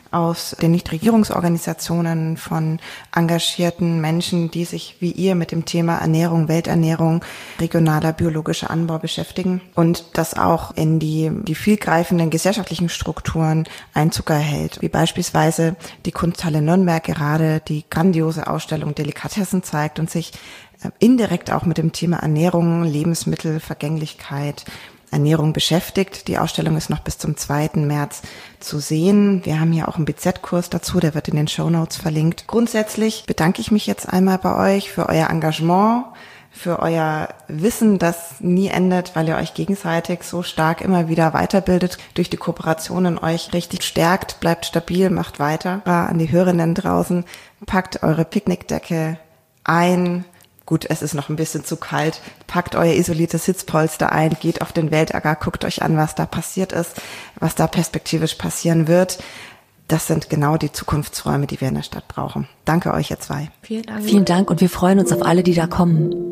aus den Nichtregierungsorganisationen, von engagierten Menschen, die sich wie ihr mit dem Thema Ernährung, Welternährung, regionaler biologischer Anbau beschäftigen und das auch in die, die vielgreifenden gesellschaftlichen Strukturen Einzug erhält, wie beispielsweise die Kunsthalle Nürnberg gerade die grandiose Ausstellung Delikatessen zeigt und sich indirekt auch mit dem Thema Ernährung, Lebensmittel, Vergänglichkeit, Ernährung beschäftigt. Die Ausstellung ist noch bis zum zweiten März zu sehen. Wir haben hier auch einen B Z-Kurs dazu, der wird in den Shownotes verlinkt. Grundsätzlich bedanke ich mich jetzt einmal bei euch für euer Engagement, für euer Wissen, das nie endet, weil ihr euch gegenseitig so stark immer wieder weiterbildet, durch die Kooperationen euch richtig stärkt, bleibt stabil, macht weiter. An die Hörerinnen draußen, packt eure Picknickdecke ein. Gut, es ist noch ein bisschen zu kalt. Packt euer isoliertes Sitzpolster ein, geht auf den Weltacker, guckt euch an, was da passiert ist, was da perspektivisch passieren wird. Das sind genau die Zukunftsräume, die wir in der Stadt brauchen. Danke euch, ihr zwei. Vielen Dank. Vielen Dank und wir freuen uns auf alle, die da kommen.